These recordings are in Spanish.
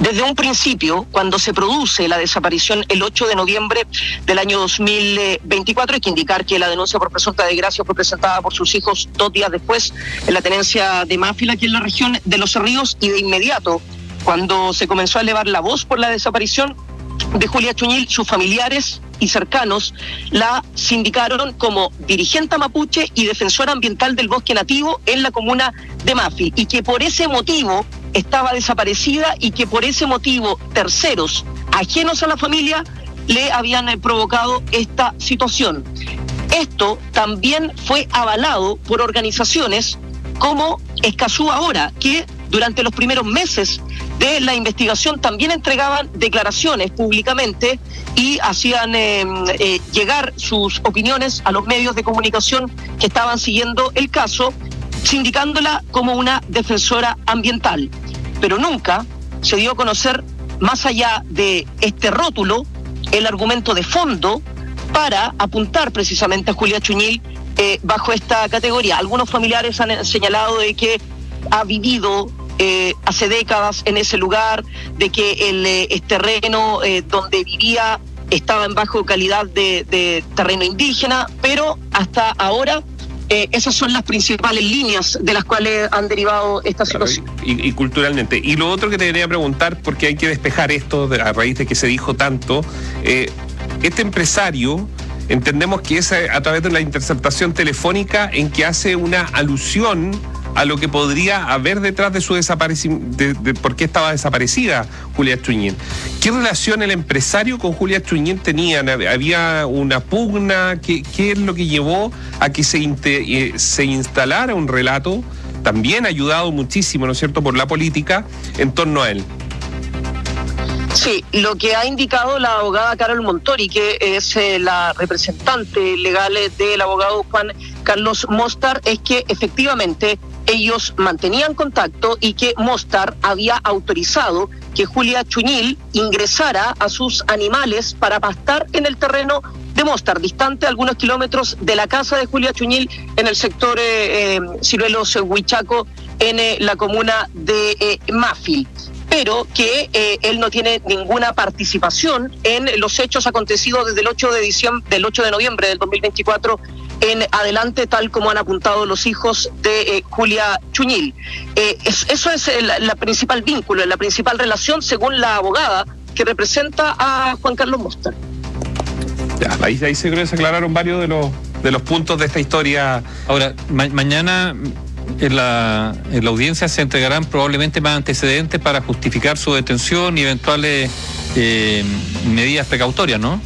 Desde un principio, cuando se produce la desaparición el 8 de noviembre del año 2024, hay que indicar que la denuncia por presunta desgracia fue presentada por sus hijos 2 días después en la tenencia de Mafil, aquí en la región de Los Ríos, y de inmediato, cuando se comenzó a elevar la voz por la desaparición de Julia Chuñil, sus familiares y cercanos la sindicaron como dirigente mapuche y defensora ambiental del bosque nativo en la comuna de Mafil, y que por ese motivo estaba desaparecida y que por ese motivo terceros ajenos a la familia le habían provocado esta situación. Esto también fue avalado por organizaciones como Escazú Ahora, que durante los primeros meses de la investigación también entregaban declaraciones públicamente y hacían llegar sus opiniones a los medios de comunicación que estaban siguiendo el caso, sindicándola como una defensora ambiental. Pero nunca se dio a conocer, más allá de este rótulo, el argumento de fondo para apuntar precisamente a Julia Chuñil bajo esta categoría. Algunos familiares han señalado de que ha vivido hace décadas en ese lugar, de que el terreno donde vivía estaba en bajo calidad de terreno indígena, pero hasta ahora esas son las principales líneas de las cuales han derivado esta situación. Y culturalmente. Y lo otro que te quería preguntar, porque hay que despejar esto a raíz de que se dijo tanto, este empresario, entendemos que es a través de la interceptación telefónica en que hace una alusión a lo que podría haber detrás de su desaparición, de por qué estaba desaparecida Julia Chuñil. ¿Qué relación el empresario con Julia Chuñil tenían? ¿Había una pugna? ¿Qué es lo que llevó a que se instalara un relato, también ayudado muchísimo, ¿no es cierto?, por la política, en torno a él? Sí, lo que ha indicado la abogada Carol Montori, que es la representante legal del abogado Juan Carlos Mostar, es que efectivamente ellos mantenían contacto y que Mostar había autorizado que Julia Chuñil ingresara a sus animales para pastar en el terreno de Mostar, distante algunos kilómetros de la casa de Julia Chuñil en el sector Ciruelos Huichaco, en la comuna de Mafil. Pero que él no tiene ninguna participación en los hechos acontecidos desde el 8 de noviembre del 2024 en adelante, tal como han apuntado los hijos de Julia Chuñil. Eso es la principal vínculo, la principal relación, según la abogada que representa a Juan Carlos Mostar. Ya, ahí se aclararon varios de los puntos de esta historia. Ahora, mañana en la audiencia se entregarán probablemente más antecedentes para justificar su detención y eventuales medidas precautorias, ¿no?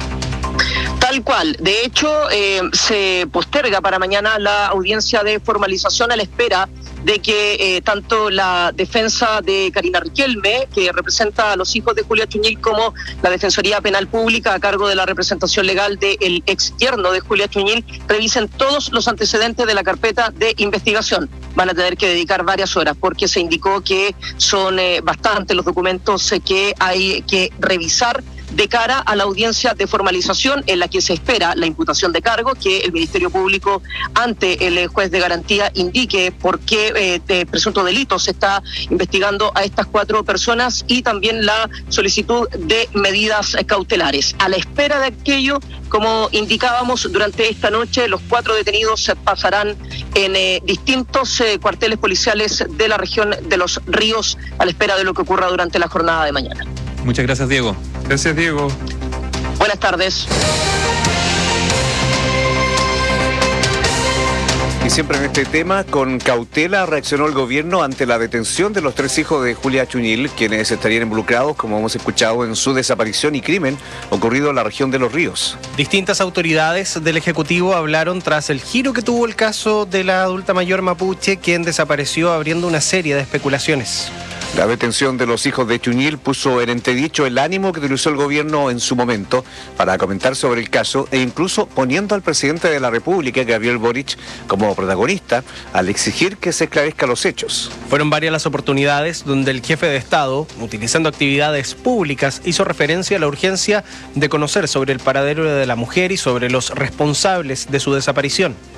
Tal cual. De hecho, se posterga para mañana la audiencia de formalización a la espera de que tanto la defensa de Karina Riquelme, que representa a los hijos de Julia Chuñil, como la Defensoría Penal Pública, a cargo de la representación legal del ex yerno de Julia Chuñil, revisen todos los antecedentes de la carpeta de investigación. Van a tener que dedicar varias horas, porque se indicó que son bastantes los documentos que hay que revisar de cara a la audiencia de formalización, en la que se espera la imputación de cargo, que el Ministerio Público ante el juez de garantía indique por qué presunto delito se está investigando a estas 4 personas, y también la solicitud de medidas cautelares. A la espera de aquello, como indicábamos, durante esta noche los 4 detenidos pasarán en distintos cuarteles policiales de la región de Los Ríos, a la espera de lo que ocurra durante la jornada de mañana. Muchas gracias, Diego. Gracias, Diego. Buenas tardes. Y siempre en este tema, con cautela reaccionó el gobierno ante la detención de los 3 hijos de Julia Chuñil, quienes estarían involucrados, como hemos escuchado, en su desaparición y crimen ocurrido en la región de Los Ríos. Distintas autoridades del Ejecutivo hablaron tras el giro que tuvo el caso de la adulta mayor mapuche, quien desapareció, abriendo una serie de especulaciones. La detención de los hijos de Chuñil puso en entredicho el ánimo que utilizó el gobierno en su momento para comentar sobre el caso, e incluso poniendo al presidente de la República, Gabriel Boric, como protagonista al exigir que se esclarezcan los hechos. Fueron varias las oportunidades donde el jefe de Estado, utilizando actividades públicas, hizo referencia a la urgencia de conocer sobre el paradero de la mujer y sobre los responsables de su desaparición.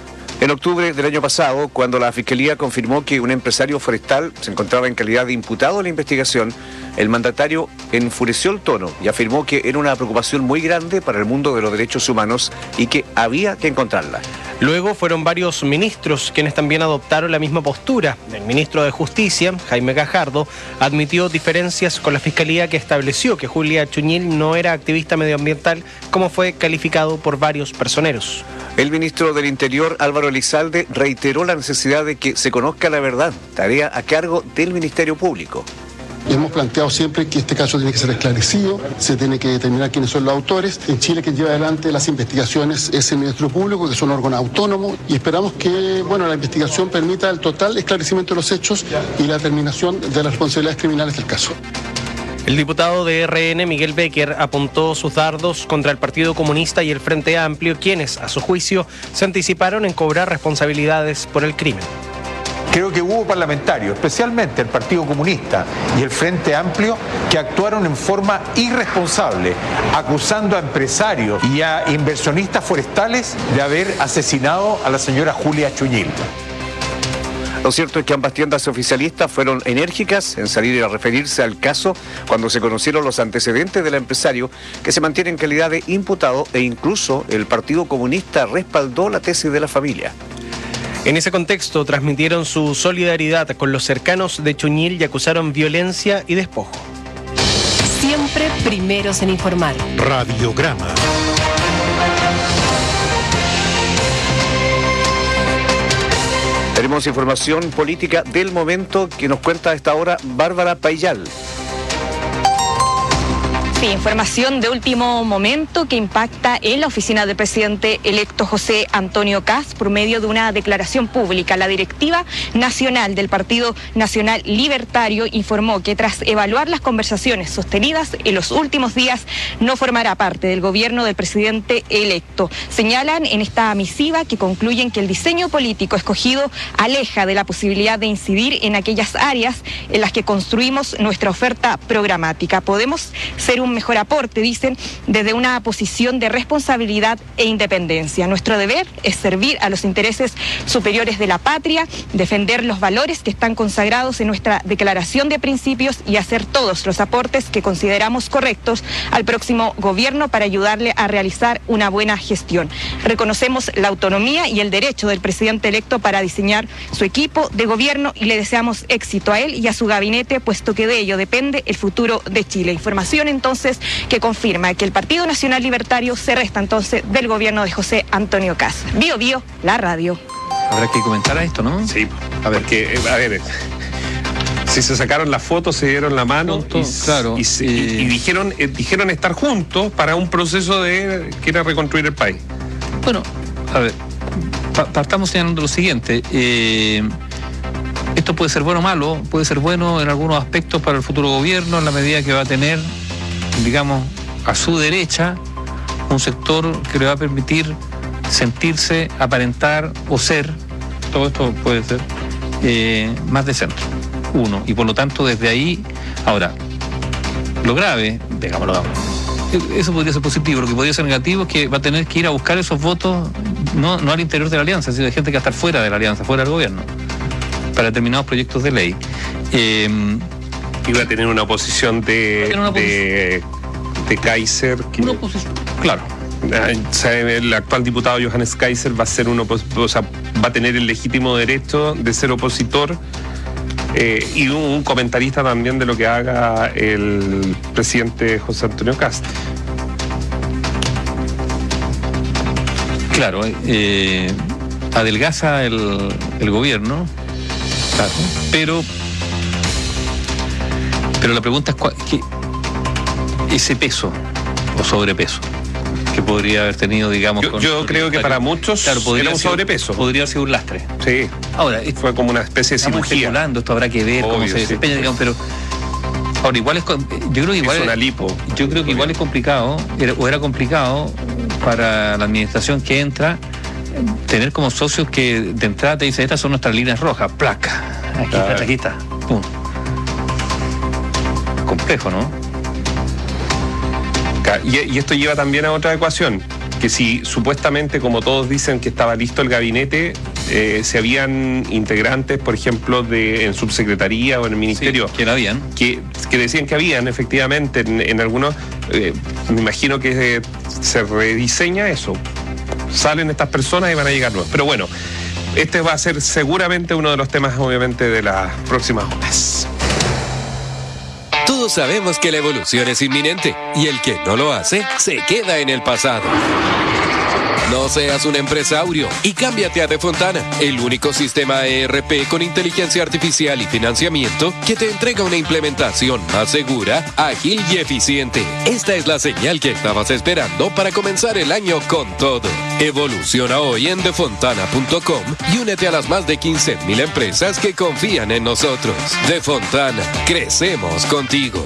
En octubre del año pasado, cuando la Fiscalía confirmó que un empresario forestal se encontraba en calidad de imputado en la investigación, el mandatario enfureció el tono y afirmó que era una preocupación muy grande para el mundo de los derechos humanos y que había que encontrarla. Luego fueron varios ministros quienes también adoptaron la misma postura. El ministro de Justicia, Jaime Gajardo, admitió diferencias con la Fiscalía que estableció que Julia Chuñil no era activista medioambiental, como fue calificado por varios personeros. El ministro del Interior, Álvaro Elizalde, reiteró la necesidad de que se conozca la verdad, tarea a cargo del Ministerio Público. Hemos planteado siempre que este caso tiene que ser esclarecido, se tiene que determinar quiénes son los autores. En Chile quien lleva adelante las investigaciones es el Ministerio Público, que es un órgano autónomo, y esperamos que la investigación permita el total esclarecimiento de los hechos y la determinación de las responsabilidades criminales del caso. El diputado de RN, Miguel Becker, apuntó sus dardos contra el Partido Comunista y el Frente Amplio, quienes, a su juicio, se anticiparon en cobrar responsabilidades por el crimen. Creo que hubo parlamentarios, especialmente el Partido Comunista y el Frente Amplio, que actuaron en forma irresponsable, acusando a empresarios y a inversionistas forestales de haber asesinado a la señora Julia Chuñil. Lo cierto es que ambas tiendas oficialistas fueron enérgicas en salir a referirse al caso cuando se conocieron los antecedentes del empresario, que se mantiene en calidad de imputado, e incluso el Partido Comunista respaldó la tesis de la familia. En ese contexto transmitieron su solidaridad con los cercanos de Chuñil y acusaron violencia y despojo. Siempre primeros en informar. Radiograma. Tenemos información política del momento que nos cuenta a esta hora Bárbara Payal. Sí, información de último momento que impacta en la oficina del presidente electo José Antonio Kast por medio de una declaración pública. La directiva nacional del Partido Nacional Libertario informó que tras evaluar las conversaciones sostenidas en los últimos días no formará parte del gobierno del presidente electo. Señalan en esta misiva que concluyen que el diseño político escogido aleja de la posibilidad de incidir en aquellas áreas en las que construimos nuestra oferta programática. Podemos ser un mejor aporte, dicen, desde una posición de responsabilidad e independencia. Nuestro deber es servir a los intereses superiores de la patria, defender los valores que están consagrados en nuestra declaración de principios y hacer todos los aportes que consideramos correctos al próximo gobierno para ayudarle a realizar una buena gestión. Reconocemos la autonomía y el derecho del presidente electo para diseñar su equipo de gobierno y le deseamos éxito a él y a su gabinete, puesto que de ello depende el futuro de Chile. Información entonces que confirma que el Partido Nacional Libertario se resta entonces del gobierno de José Antonio Kast. Bio Bio, la radio. Habrá que comentar a esto, ¿no? Sí, a ver, si se sacaron las fotos, se dieron la mano y dijeron estar juntos para un proceso de querer reconstruir el país. Bueno, a ver, partamos señalando lo siguiente. Esto puede ser bueno o malo, puede ser bueno en algunos aspectos para el futuro gobierno, en la medida que va a tener, digamos, a su derecha un sector que le va a permitir sentirse, aparentar o ser, todo esto puede ser, más de centro, uno, y por lo tanto desde ahí, ahora, lo grave, digámoslo, eso podría ser positivo, lo que podría ser negativo es que va a tener que ir a buscar esos votos, no al interior de la alianza, sino de gente que va a estar fuera de la alianza, fuera del gobierno, para determinados proyectos de ley. Iba a tener una oposición de Kaiser. Claro. El actual diputado Johannes Kaiser va a ser va a tener el legítimo derecho de ser opositor y un comentarista también de lo que haga el presidente José Antonio Kast. Claro, adelgaza el gobierno, claro, pero la pregunta es ¿qué, ese peso o sobrepeso que podría haber tenido, digamos... Yo creo que para muchos podría era un sobrepeso. Podría ser un lastre. Sí. Ahora, fue como una especie de cirugía. Esto habrá que ver cómo se desempeña, digamos, pero... Ahora, igual es... Yo creo que igual... Es una lipo. Yo creo que igual es complicado, era complicado para la administración que entra, tener como socios que de entrada te dicen, estas son nuestras líneas rojas, placa. Aquí está. Pum. Complejo, ¿no? Y esto lleva también a otra ecuación, que si supuestamente, como todos dicen, que estaba listo el gabinete, si habían integrantes, por ejemplo, en subsecretaría o en el ministerio. Sí, que habían. Que decían que habían, efectivamente, en algunos. Me imagino que se rediseña eso. Salen estas personas y van a llegar nuevos. Pero bueno, este va a ser seguramente uno de los temas, obviamente, de las próximas horas. Todos sabemos que la evolución es inminente y el que no lo hace se queda en el pasado. No seas un empresario y cámbiate a Defontana, el único sistema ERP con inteligencia artificial y financiamiento que te entrega una implementación más segura, ágil y eficiente. Esta es la señal que estabas esperando para comenzar el año con todo. Evoluciona hoy en defontana.com y únete a las más de 15,000 empresas que confían en nosotros. Defontana, crecemos contigo.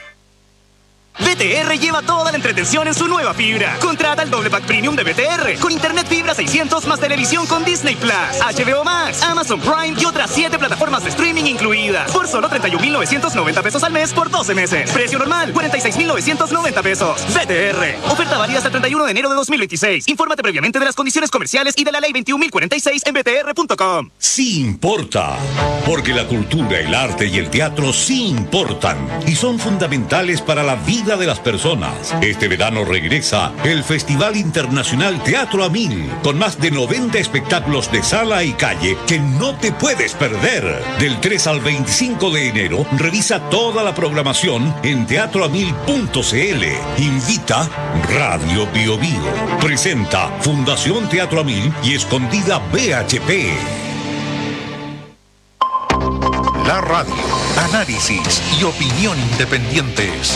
BTR lleva toda la entretención en su nueva fibra. Contrata el doble pack premium de BTR con internet fibra 600 más televisión con Disney Plus, HBO Max, Amazon Prime y otras 7 plataformas de streaming incluidas por solo 31,990 pesos al mes por 12 meses. Precio normal 46,990 pesos. BTR. Oferta válida hasta el 31 de enero de 2026. Infórmate previamente de las condiciones comerciales y de la ley 21.046 en btr.com. Sí importa, porque la cultura, el arte y el teatro sí importan y son fundamentales para la vida de las personas. Este verano regresa el Festival Internacional Teatro a 1000, con más de 90 espectáculos de sala y calle que no te puedes perder. Del 3 al 25 de enero, revisa toda la programación en teatroamil.cl. Invita Radio Bio Bio. Presenta Fundación Teatro a 1000 y Escondida BHP. La radio, análisis y opinión independientes.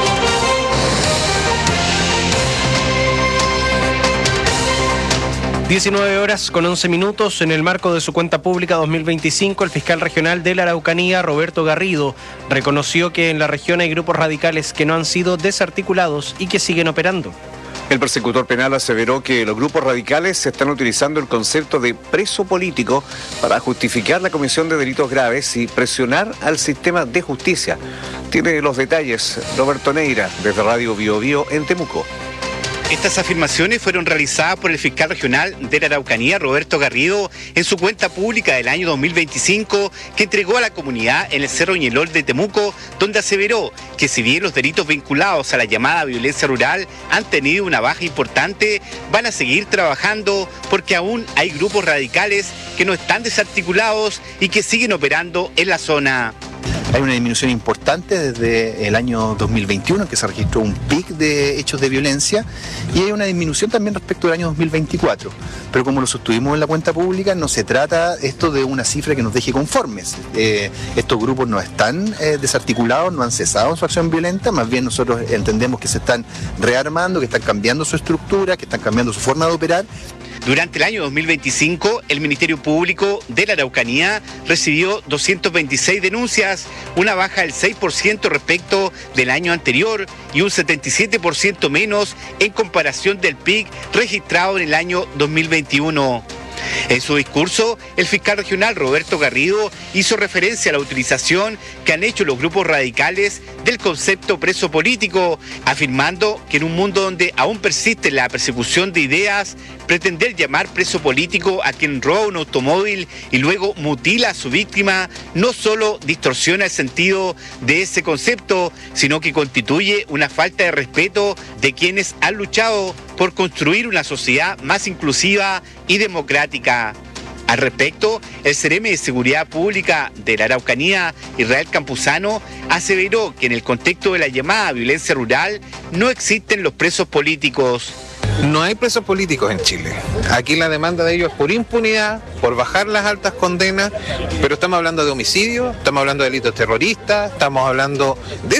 (19:11) en el marco de su cuenta pública 2025, el fiscal regional de la Araucanía, Roberto Garrido, reconoció que en la región hay grupos radicales que no han sido desarticulados y que siguen operando. El persecutor penal aseveró que los grupos radicales están utilizando el concepto de preso político para justificar la comisión de delitos graves y presionar al sistema de justicia. Tiene los detalles Roberto Neira, desde Radio Bio Bio en Temuco. Estas afirmaciones fueron realizadas por el fiscal regional de la Araucanía, Roberto Garrido, en su cuenta pública del año 2025, que entregó a la comunidad en el Cerro Ñelol de Temuco, donde aseveró que si bien los delitos vinculados a la llamada violencia rural han tenido una baja importante, van a seguir trabajando porque aún hay grupos radicales que no están desarticulados y que siguen operando en la zona. Hay una disminución importante desde el año 2021, en que se registró un pic de hechos de violencia, y hay una disminución también respecto del año 2024. Pero como lo sostuvimos en la cuenta pública, no se trata esto de una cifra que nos deje conformes. Estos grupos no están desarticulados, no han cesado en su acción violenta, más bien nosotros entendemos que se están rearmando, que están cambiando su estructura, que están cambiando su forma de operar. Durante el año 2025, el Ministerio Público de la Araucanía recibió 226 denuncias, una baja del 6% respecto del año anterior y un 77% menos en comparación del pic registrado en el año 2021. En su discurso, el fiscal regional Roberto Garrido hizo referencia a la utilización que han hecho los grupos radicales del concepto preso político, afirmando que en un mundo donde aún persiste la persecución de ideas, pretender llamar preso político a quien roba un automóvil y luego mutila a su víctima no solo distorsiona el sentido de ese concepto, sino que constituye una falta de respeto de quienes han luchado por construir una sociedad más inclusiva y democrática. Al respecto, el CEREME de Seguridad Pública de la Araucanía, Israel Campuzano, aseveró que en el contexto de la llamada violencia rural no existen los presos políticos. No hay presos políticos en Chile. Aquí la demanda de ellos es por impunidad, por bajar las altas condenas, pero estamos hablando de homicidio, estamos hablando de delitos terroristas, estamos hablando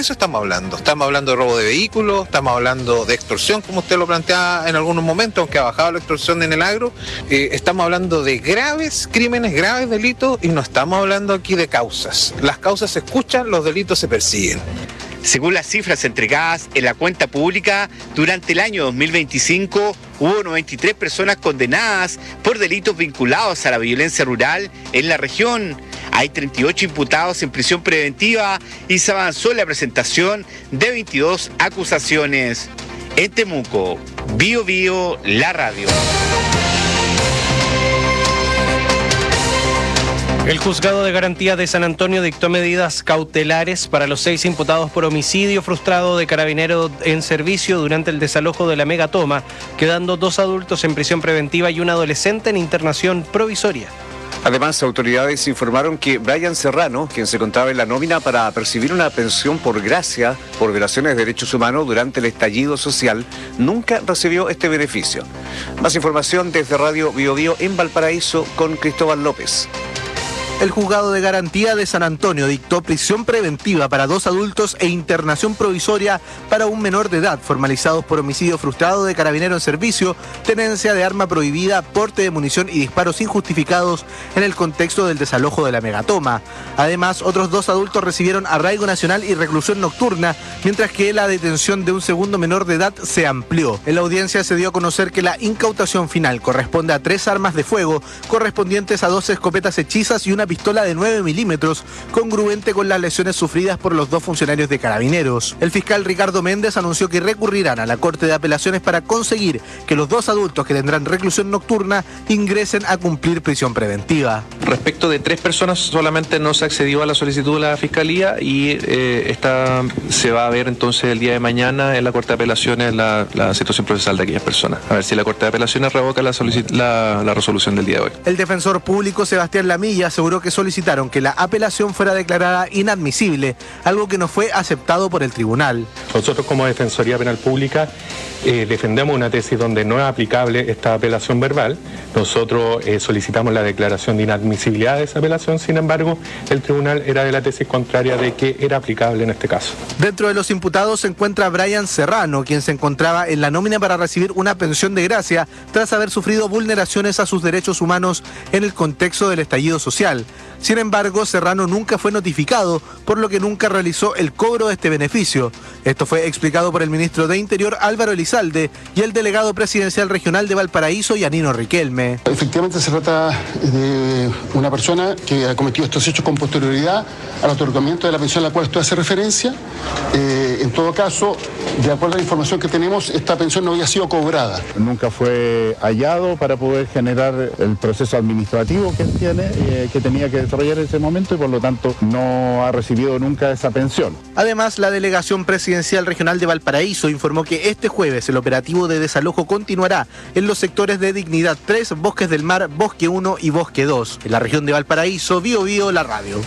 de robo de vehículos, estamos hablando de extorsión, como usted lo planteaba en algunos momentos, aunque ha bajado la extorsión en el agro. Estamos hablando de graves crímenes, graves delitos, y no estamos hablando aquí de causas. Las causas se escuchan, los delitos se persiguen. Según las cifras entregadas en la cuenta pública, durante el año 2025 hubo 93 personas condenadas por delitos vinculados a la violencia rural en la región. Hay 38 imputados en prisión preventiva y se avanzó en la presentación de 22 acusaciones. En Temuco, Bio Bio, la radio. El juzgado de garantía de San Antonio dictó medidas cautelares para los 6 imputados por homicidio frustrado de carabinero en servicio durante el desalojo de la megatoma, quedando 2 adultos en prisión preventiva y un adolescente en internación provisoria. Además, autoridades informaron que Brian Serrano, quien se encontraba en la nómina para percibir una pensión por gracia por violaciones de derechos humanos durante el estallido social, nunca recibió este beneficio. Más información desde Radio Bio Bio en Valparaíso con Cristóbal López. El juzgado de garantía de San Antonio dictó prisión preventiva para 2 adultos e internación provisoria para un menor de edad, formalizados por homicidio frustrado de carabinero en servicio, tenencia de arma prohibida, porte de munición y disparos injustificados en el contexto del desalojo de la megatoma. Además, otros 2 adultos recibieron arraigo nacional y reclusión nocturna, mientras que la detención de un segundo menor de edad se amplió. En la audiencia se dio a conocer que la incautación final corresponde a 3 armas de fuego, correspondientes a 2 escopetas hechizas y una pistola de 9 milímetros, congruente con las lesiones sufridas por los 2 funcionarios de Carabineros. El fiscal Ricardo Méndez anunció que recurrirán a la Corte de Apelaciones para conseguir que los 2 adultos que tendrán reclusión nocturna ingresen a cumplir prisión preventiva. Respecto de 3 personas solamente no se accedió a la solicitud de la Fiscalía y esta se va a ver entonces el día de mañana en la Corte de Apelaciones la situación procesal de aquellas personas. A ver si la Corte de Apelaciones revoca la resolución del día de hoy. El defensor público Sebastián Lamilla aseguró que solicitaron que la apelación fuera declarada inadmisible, algo que no fue aceptado por el tribunal. Nosotros como Defensoría Penal Pública defendemos una tesis donde no es aplicable esta apelación verbal. Nosotros solicitamos la declaración de inadmisibilidad de esa apelación, sin embargo, el tribunal era de la tesis contraria de que era aplicable en este caso. Dentro de los imputados se encuentra Brian Serrano, quien se encontraba en la nómina para recibir una pensión de gracia tras haber sufrido vulneraciones a sus derechos humanos en el contexto del estallido social. Sin embargo, Serrano nunca fue notificado, por lo que nunca realizó el cobro de este beneficio. Esto fue explicado por el ministro de Interior Álvaro Elizalde y el delegado presidencial regional de Valparaíso, Yanino Riquelme. Efectivamente se trata de una persona que ha cometido estos hechos con posterioridad al otorgamiento de la pensión a la cual usted hace referencia. En todo caso, de acuerdo a la información que tenemos, esta pensión no había sido cobrada. Nunca fue hallado para poder generar el proceso administrativo que él tiene, que tenía que desarrollar en ese momento, y por lo tanto no ha recibido nunca esa pensión. Además, la delegación presidencial regional de Valparaíso informó que este jueves el operativo de desalojo continuará en los sectores de Dignidad 3, Bosques del Mar, Bosque 1 y Bosque 2. En la región de Valparaíso, Bio Bio, la radio.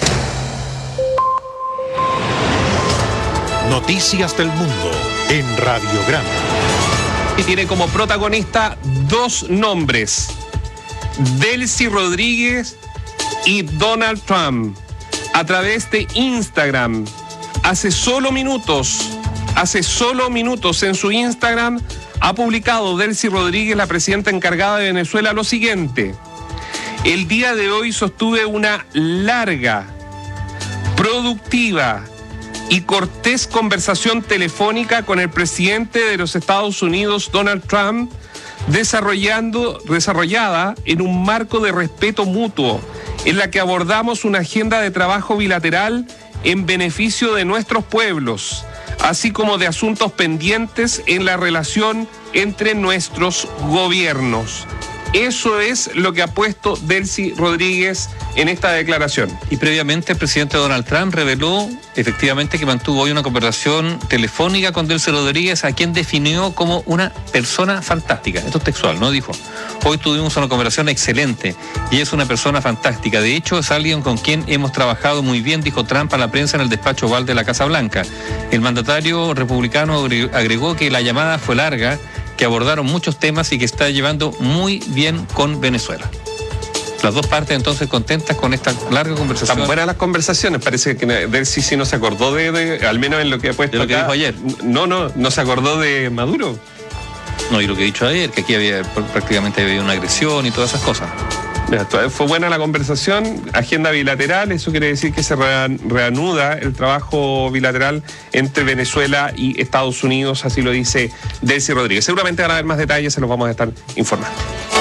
Noticias del mundo en Radiograma. Y tiene como protagonista 2 nombres: Delcy Rodríguez y Donald Trump. A través de Instagram, hace solo minutos en su Instagram ha publicado Delcy Rodríguez, la presidenta encargada de Venezuela, lo siguiente: el día de hoy sostuve una larga, productiva y cortés conversación telefónica con el presidente de los Estados Unidos, Donald Trump, desarrollada en un marco de respeto mutuo, en la que abordamos una agenda de trabajo bilateral en beneficio de nuestros pueblos, así como de asuntos pendientes en la relación entre nuestros gobiernos. Eso es lo que ha puesto Delcy Rodríguez en esta declaración. Y previamente el presidente Donald Trump reveló efectivamente que mantuvo hoy una conversación telefónica con Delcy Rodríguez, a quien definió como una persona fantástica. Esto es textual, ¿no? Dijo: hoy tuvimos una conversación excelente y es una persona fantástica. De hecho, es alguien con quien hemos trabajado muy bien, dijo Trump a la prensa en el despacho Oval de la Casa Blanca. El mandatario republicano agregó que la llamada fue larga, que abordaron muchos temas y que está llevando muy bien con Venezuela. Las 2 partes entonces contentas con esta larga conversación. Están buenas las conversaciones, parece que Delcy sí no se acordó de al menos en lo que ha puesto de lo que dijo ayer. No se acordó de Maduro. No, y lo que he dicho ayer, que aquí prácticamente había una agresión y todas esas cosas. Fue buena la conversación, agenda bilateral, eso quiere decir que se reanuda el trabajo bilateral entre Venezuela y Estados Unidos, así lo dice Delcy Rodríguez. Seguramente van a haber más detalles, se los vamos a estar informando.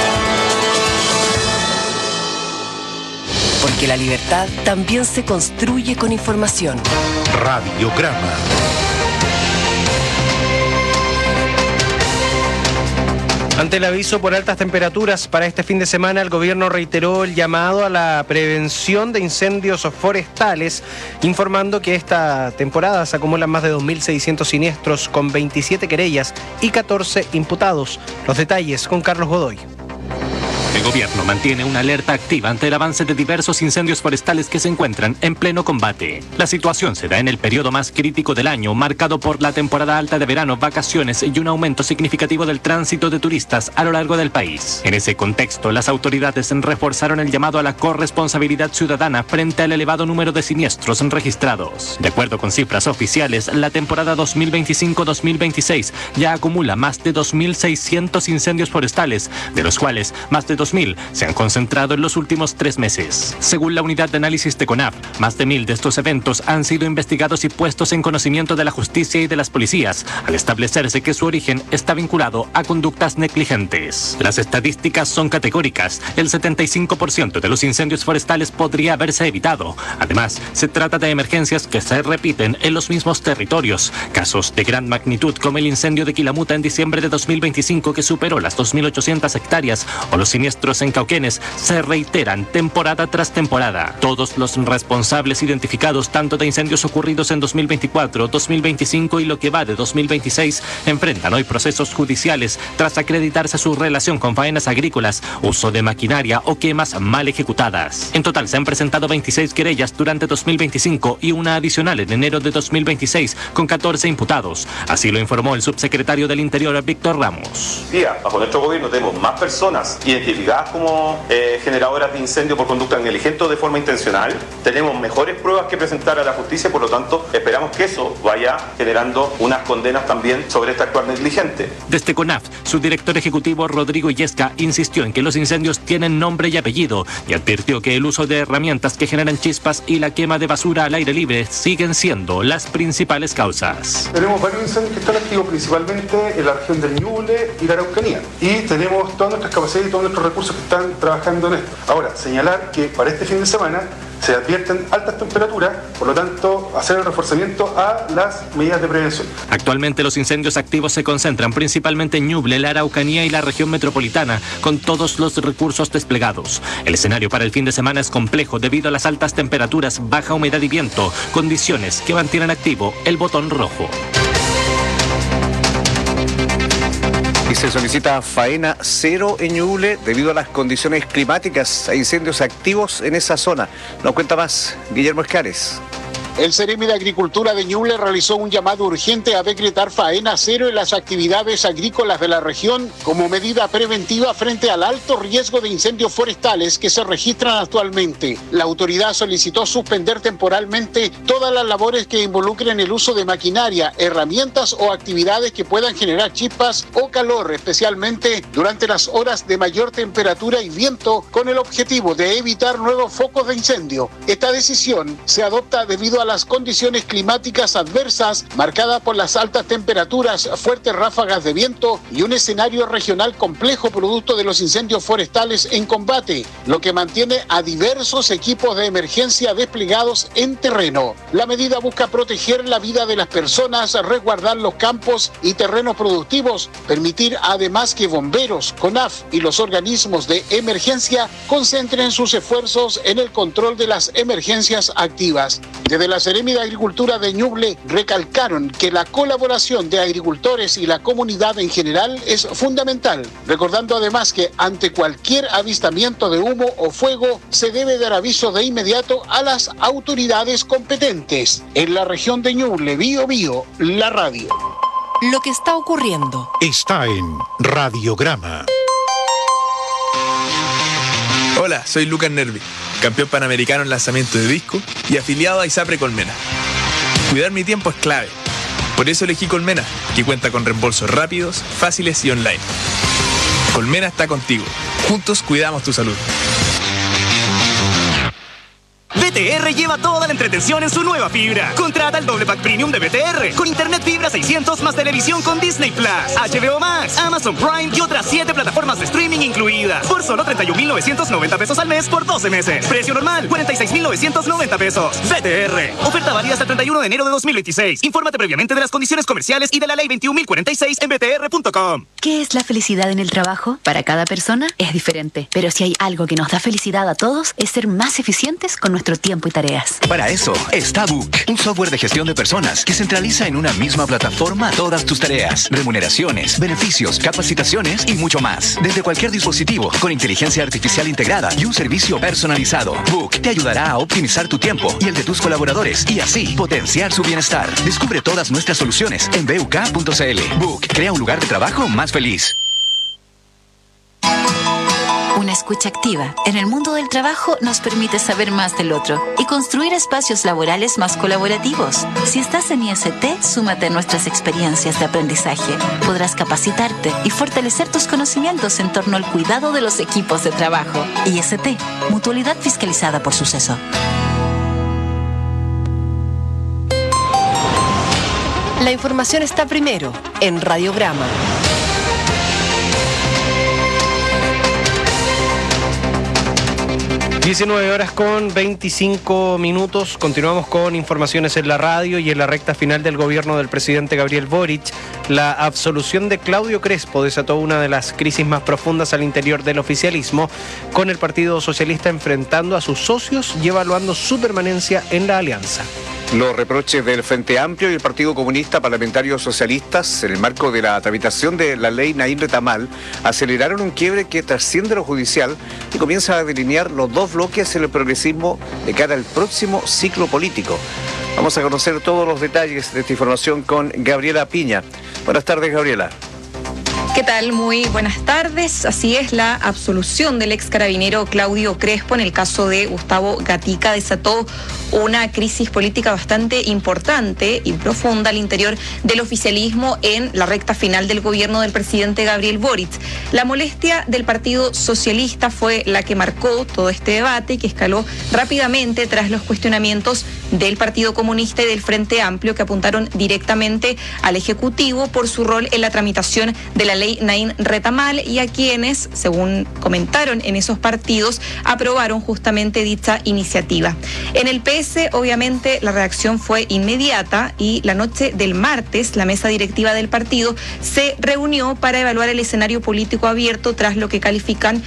Porque la libertad también se construye con información. Radiograma. Ante el aviso por altas temperaturas para este fin de semana, el gobierno reiteró el llamado a la prevención de incendios forestales, informando que esta temporada se acumulan más de 2.600 siniestros con 27 querellas y 14 imputados. Los detalles con Carlos Godoy. El gobierno mantiene una alerta activa ante el avance de diversos incendios forestales que se encuentran en pleno combate. La situación se da en el periodo más crítico del año, marcado por la temporada alta de verano, vacaciones y un aumento significativo del tránsito de turistas a lo largo del país. En ese contexto, las autoridades reforzaron el llamado a la corresponsabilidad ciudadana frente al elevado número de siniestros registrados. De acuerdo con cifras oficiales, la temporada 2025-2026 ya acumula más de 2.600 incendios forestales, de los cuales más de 2.000 se han concentrado en los últimos 3 meses. Según la unidad de análisis de CONAF, más de 1.000 de estos eventos han sido investigados y puestos en conocimiento de la justicia y de las policías, al establecerse que su origen está vinculado a conductas negligentes. Las estadísticas son categóricas. El 75% de los incendios forestales podría haberse evitado. Además, se trata de emergencias que se repiten en los mismos territorios. Casos de gran magnitud como el incendio de Quilamuta en diciembre de 2025 que superó las 2.800 hectáreas o los siniestros en Cauquenes se reiteran temporada tras temporada. Todos los responsables identificados tanto de incendios ocurridos en 2024, 2025 y lo que va de 2026 enfrentan hoy procesos judiciales tras acreditarse su relación con faenas agrícolas, uso de maquinaria o quemas mal ejecutadas. En total se han presentado 26 querellas durante 2025 y una adicional en enero de 2026 con 14 imputados. Así lo informó el subsecretario del Interior, Víctor Ramos. Bajo nuestro gobierno tenemos más personas identificadas como generadoras de incendio por conducta negligente o de forma intencional. Tenemos mejores pruebas que presentar a la justicia, por lo tanto esperamos que eso vaya generando unas condenas también sobre este actuar negligente. Desde CONAF, su director ejecutivo Rodrigo Illesca insistió en que los incendios tienen nombre y apellido y advirtió que el uso de herramientas que generan chispas y la quema de basura al aire libre siguen siendo las principales causas. Tenemos varios incendios que están activos principalmente en la región del Ñuble y la Araucanía, y tenemos todas nuestras capacidades y todos nuestros recursos que están trabajando en esto. Ahora, señalar que para este fin de semana se advierten altas temperaturas, por lo tanto, hacer el reforzamiento a las medidas de prevención. Actualmente los incendios activos se concentran principalmente en Ñuble, la Araucanía y la región metropolitana, con todos los recursos desplegados. El escenario para el fin de semana es complejo debido a las altas temperaturas, baja humedad y viento, condiciones que mantienen activo el botón rojo. Y se solicita faena cero en Ñuble debido a las condiciones climáticas e incendios activos en esa zona. Nos cuenta más Guillermo Escares. El Ceremi de Agricultura de Ñuble realizó un llamado urgente a decretar faena cero en las actividades agrícolas de la región como medida preventiva frente al alto riesgo de incendios forestales que se registran actualmente. La autoridad solicitó suspender temporalmente todas las labores que involucren el uso de maquinaria, herramientas o actividades que puedan generar chispas o calor, especialmente durante las horas de mayor temperatura y viento, con el objetivo de evitar nuevos focos de incendio. Esta decisión se adopta debido a las condiciones climáticas adversas marcadas por las altas temperaturas, fuertes ráfagas de viento y un escenario regional complejo producto de los incendios forestales en combate, lo que mantiene a diversos equipos de emergencia desplegados en terreno. La medida busca proteger la vida de las personas, resguardar los campos y terrenos productivos, permitir además que bomberos, CONAF y los organismos de emergencia concentren sus esfuerzos en el control de las emergencias activas. Desde la Seremi de Agricultura de Ñuble recalcaron que la colaboración de agricultores y la comunidad en general es fundamental, recordando además que ante cualquier avistamiento de humo o fuego se debe dar aviso de inmediato a las autoridades competentes. En la región de Ñuble, Biobío, la radio. Lo que está ocurriendo está en Radiograma. Hola, soy Lucas Nervi, campeón panamericano en lanzamiento de disco y afiliado a ISAPRE Colmena. Cuidar mi tiempo es clave. Por eso elegí Colmena, que cuenta con reembolsos rápidos, fáciles y online. Colmena está contigo. Juntos cuidamos tu salud. Vete BTR lleva toda la entretención en su nueva fibra. Contrata el doble pack premium de BTR con internet fibra 600 más televisión con Disney Plus, HBO Max, Amazon Prime y otras 7 plataformas de streaming incluidas. Por solo 31.990 pesos al mes por 12 meses. Precio normal, 46.990 pesos. BTR. Oferta válida hasta el 31 de enero de 2026. Infórmate previamente de las condiciones comerciales y de la ley 21.046 en btr.com. ¿Qué es la felicidad en el trabajo? Para cada persona es diferente, pero si hay algo que nos da felicidad a todos es ser más eficientes con nuestro tiempo y tareas. Para eso está Book, un software de gestión de personas que centraliza en una misma plataforma todas tus tareas, remuneraciones, beneficios, capacitaciones y mucho más. Desde cualquier dispositivo, con inteligencia artificial integrada y un servicio personalizado. Book te ayudará a optimizar tu tiempo y el de tus colaboradores y así potenciar su bienestar. Descubre todas nuestras soluciones en buk.cl. Book crea un lugar de trabajo más feliz. Una escucha activa en el mundo del trabajo nos permite saber más del otro y construir espacios laborales más colaborativos. Si estás en IST, súmate a nuestras experiencias de aprendizaje. Podrás capacitarte y fortalecer tus conocimientos en torno al cuidado de los equipos de trabajo. IST, Mutualidad Fiscalizada por Suceso. La información está primero en Radiograma. 19 horas con 25 minutos. Continuamos con informaciones en la radio y en la recta final del gobierno del presidente Gabriel Boric. La absolución de Claudio Crespo desató una de las crisis más profundas al interior del oficialismo, con el Partido Socialista enfrentando a sus socios y evaluando su permanencia en la alianza. Los reproches del Frente Amplio y el Partido Comunista Parlamentarios Socialistas, en el marco de la tramitación de la ley Naín Retamal, aceleraron un quiebre que trasciende lo judicial y comienza a delinear los dos bloques en el progresismo de cara al próximo ciclo político. Vamos a conocer todos los detalles de esta información con Gabriela Piña. Buenas tardes, Gabriela. ¿Qué tal? Muy buenas tardes. Así es, la absolución del ex carabinero Claudio Crespo en el caso de Gustavo Gatica desató una crisis política bastante importante y profunda al interior del oficialismo en la recta final del gobierno del presidente Gabriel Boric. La molestia del Partido Socialista fue la que marcó todo este debate y que escaló rápidamente tras los cuestionamientos del Partido Comunista y del Frente Amplio, que apuntaron directamente al Ejecutivo por su rol en la tramitación de la ley Naín Retamal y a quienes, según comentaron en esos partidos, aprobaron justamente dicha iniciativa. En el PS, obviamente, la reacción fue inmediata y la noche del martes la mesa directiva del partido se reunió para evaluar el escenario político abierto tras lo que calificaron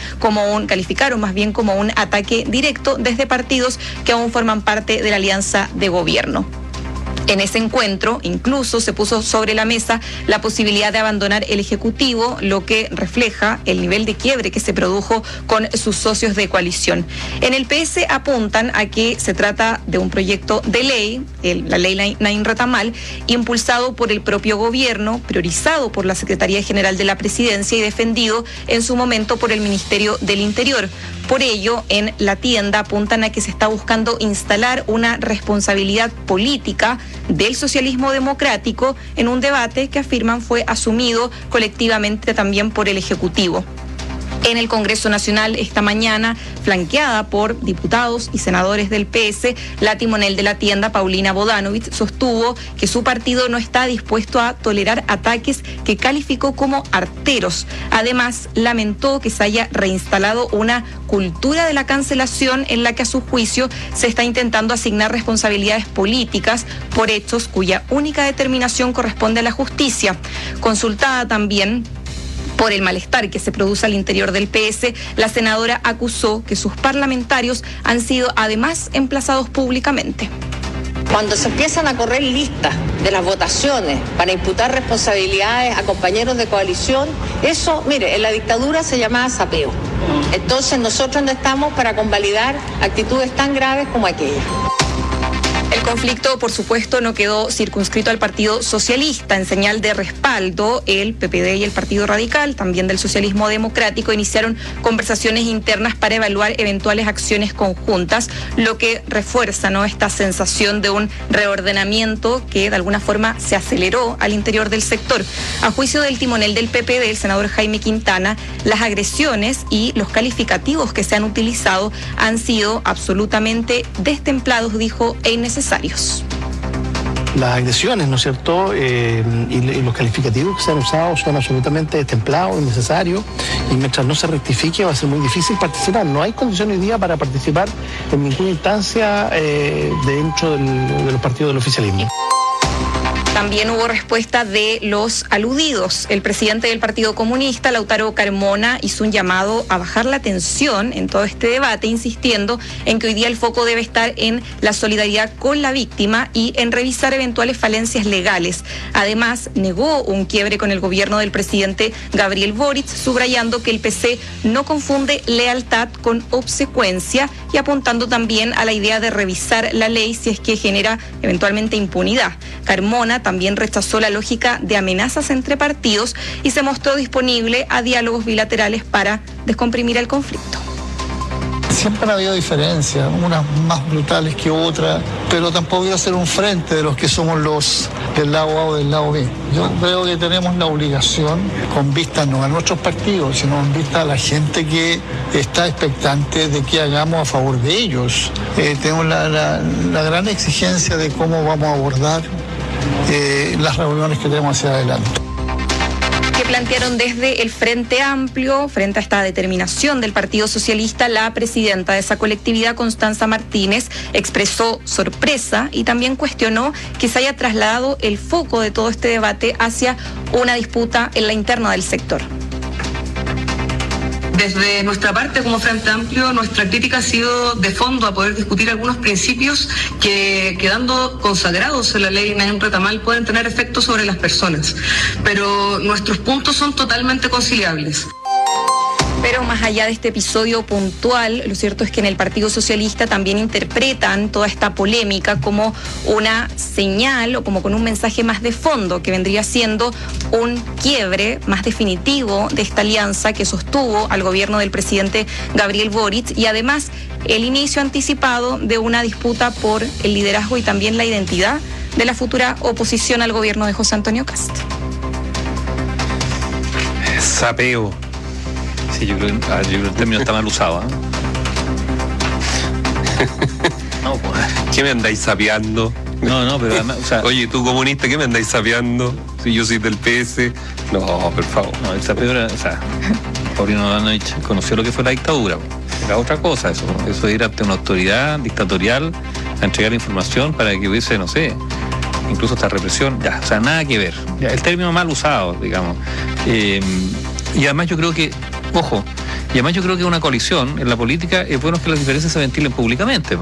más bien como un ataque directo desde partidos que aún forman parte de la alianza de gobierno. En ese encuentro, incluso se puso sobre la mesa la posibilidad de abandonar el Ejecutivo, lo que refleja el nivel de quiebre que se produjo con sus socios de coalición. En el PS apuntan a que se trata de un proyecto de ley, la ley Naín Retamal, impulsado por el propio gobierno, priorizado por la Secretaría General de la Presidencia y defendido en su momento por el Ministerio del Interior. Por ello, en la tienda apuntan a que se está buscando instalar una responsabilidad política del socialismo democrático en un debate que afirman fue asumido colectivamente también por el Ejecutivo. En el Congreso Nacional esta mañana, flanqueada por diputados y senadores del PS, la timonel de la tienda, Paulina Bodanovich, sostuvo que su partido no está dispuesto a tolerar ataques que calificó como arteros. Además, lamentó que se haya reinstalado una cultura de la cancelación en la que a su juicio se está intentando asignar responsabilidades políticas por hechos cuya única determinación corresponde a la justicia. Consultada también por el malestar que se produce al interior del PS, la senadora acusó que sus parlamentarios han sido además emplazados públicamente. Cuando se empiezan a correr listas de las votaciones para imputar responsabilidades a compañeros de coalición, eso, mire, en la dictadura se llamaba sapeo. Entonces nosotros no estamos para convalidar actitudes tan graves como aquellas. El El conflicto, por supuesto, no quedó circunscrito al Partido Socialista. En señal de respaldo, el PPD y el Partido Radical, también del Socialismo Democrático, iniciaron conversaciones internas para evaluar eventuales acciones conjuntas, lo que refuerza, ¿no?, esta sensación de un reordenamiento que de alguna forma se aceleró al interior del sector. A juicio del timonel del PPD, el senador Jaime Quintana, las agresiones y los calificativos que se han utilizado han sido absolutamente destemplados, dijo, e innecesarios. Las agresiones, ¿no es cierto? Y los calificativos que se han usado son absolutamente destemplados, innecesarios, y mientras no se rectifique va a ser muy difícil participar. No hay condiciones hoy día para participar en ninguna instancia dentro de los partidos del oficialismo. También hubo respuesta de los aludidos. El presidente del Partido Comunista, Lautaro Carmona, hizo un llamado a bajar la tensión en todo este debate, insistiendo en que hoy día el foco debe estar en la solidaridad con la víctima y en revisar eventuales falencias legales. Además, negó un quiebre con el gobierno del presidente Gabriel Boric, subrayando que el PC no confunde lealtad con obsecuencia y apuntando también a la idea de revisar la ley si es que genera eventualmente impunidad. Carmona también rechazó la lógica de amenazas entre partidos y se mostró disponible a diálogos bilaterales para descomprimir el conflicto. Siempre ha habido diferencias, unas más brutales que otras, pero tampoco quiero hacer un frente de los que somos los del lado A o del lado B. Yo creo que tenemos la obligación, con vista no a nuestros partidos, sino con vista a la gente que está expectante de que hagamos a favor de ellos. Tenemos la gran exigencia de cómo vamos a abordar las reuniones que tenemos hacia adelante. Que plantearon desde el Frente Amplio, frente a esta determinación del Partido Socialista, la presidenta de esa colectividad, Constanza Martínez, expresó sorpresa y también cuestionó que se haya trasladado el foco de todo este debate hacia una disputa en la interna del sector. Desde nuestra parte, como Frente Amplio, nuestra crítica ha sido de fondo a poder discutir algunos principios que, quedando consagrados en la ley Naim Retamal, pueden tener efectos sobre las personas. Pero nuestros puntos son totalmente conciliables. Pero más allá de este episodio puntual, lo cierto es que en el Partido Socialista también interpretan toda esta polémica como una señal o como con un mensaje más de fondo, que vendría siendo un quiebre más definitivo de esta alianza que sostuvo al gobierno del presidente Gabriel Boric y además el inicio anticipado de una disputa por el liderazgo y también la identidad de la futura oposición al gobierno de José Antonio Kast. Sapeo. Sí, yo creo que el término está mal usado. No, pues. ¿Qué me andáis sapeando? No, pero además, o sea, oye, tú comunista, ¿qué me andáis sapeando? Si yo soy del PS. No, por favor. No, el sapeo era, o sea, Paulino Bodanovich conoció lo que fue la dictadura. Era otra cosa eso de ir ante una autoridad dictatorial a entregar información para que hubiese, no sé, incluso esta represión, ya, o sea, nada que ver. Ya, el término mal usado, digamos. Y además yo creo que, ojo, una coalición en la política es bueno que las diferencias se ventilen públicamente.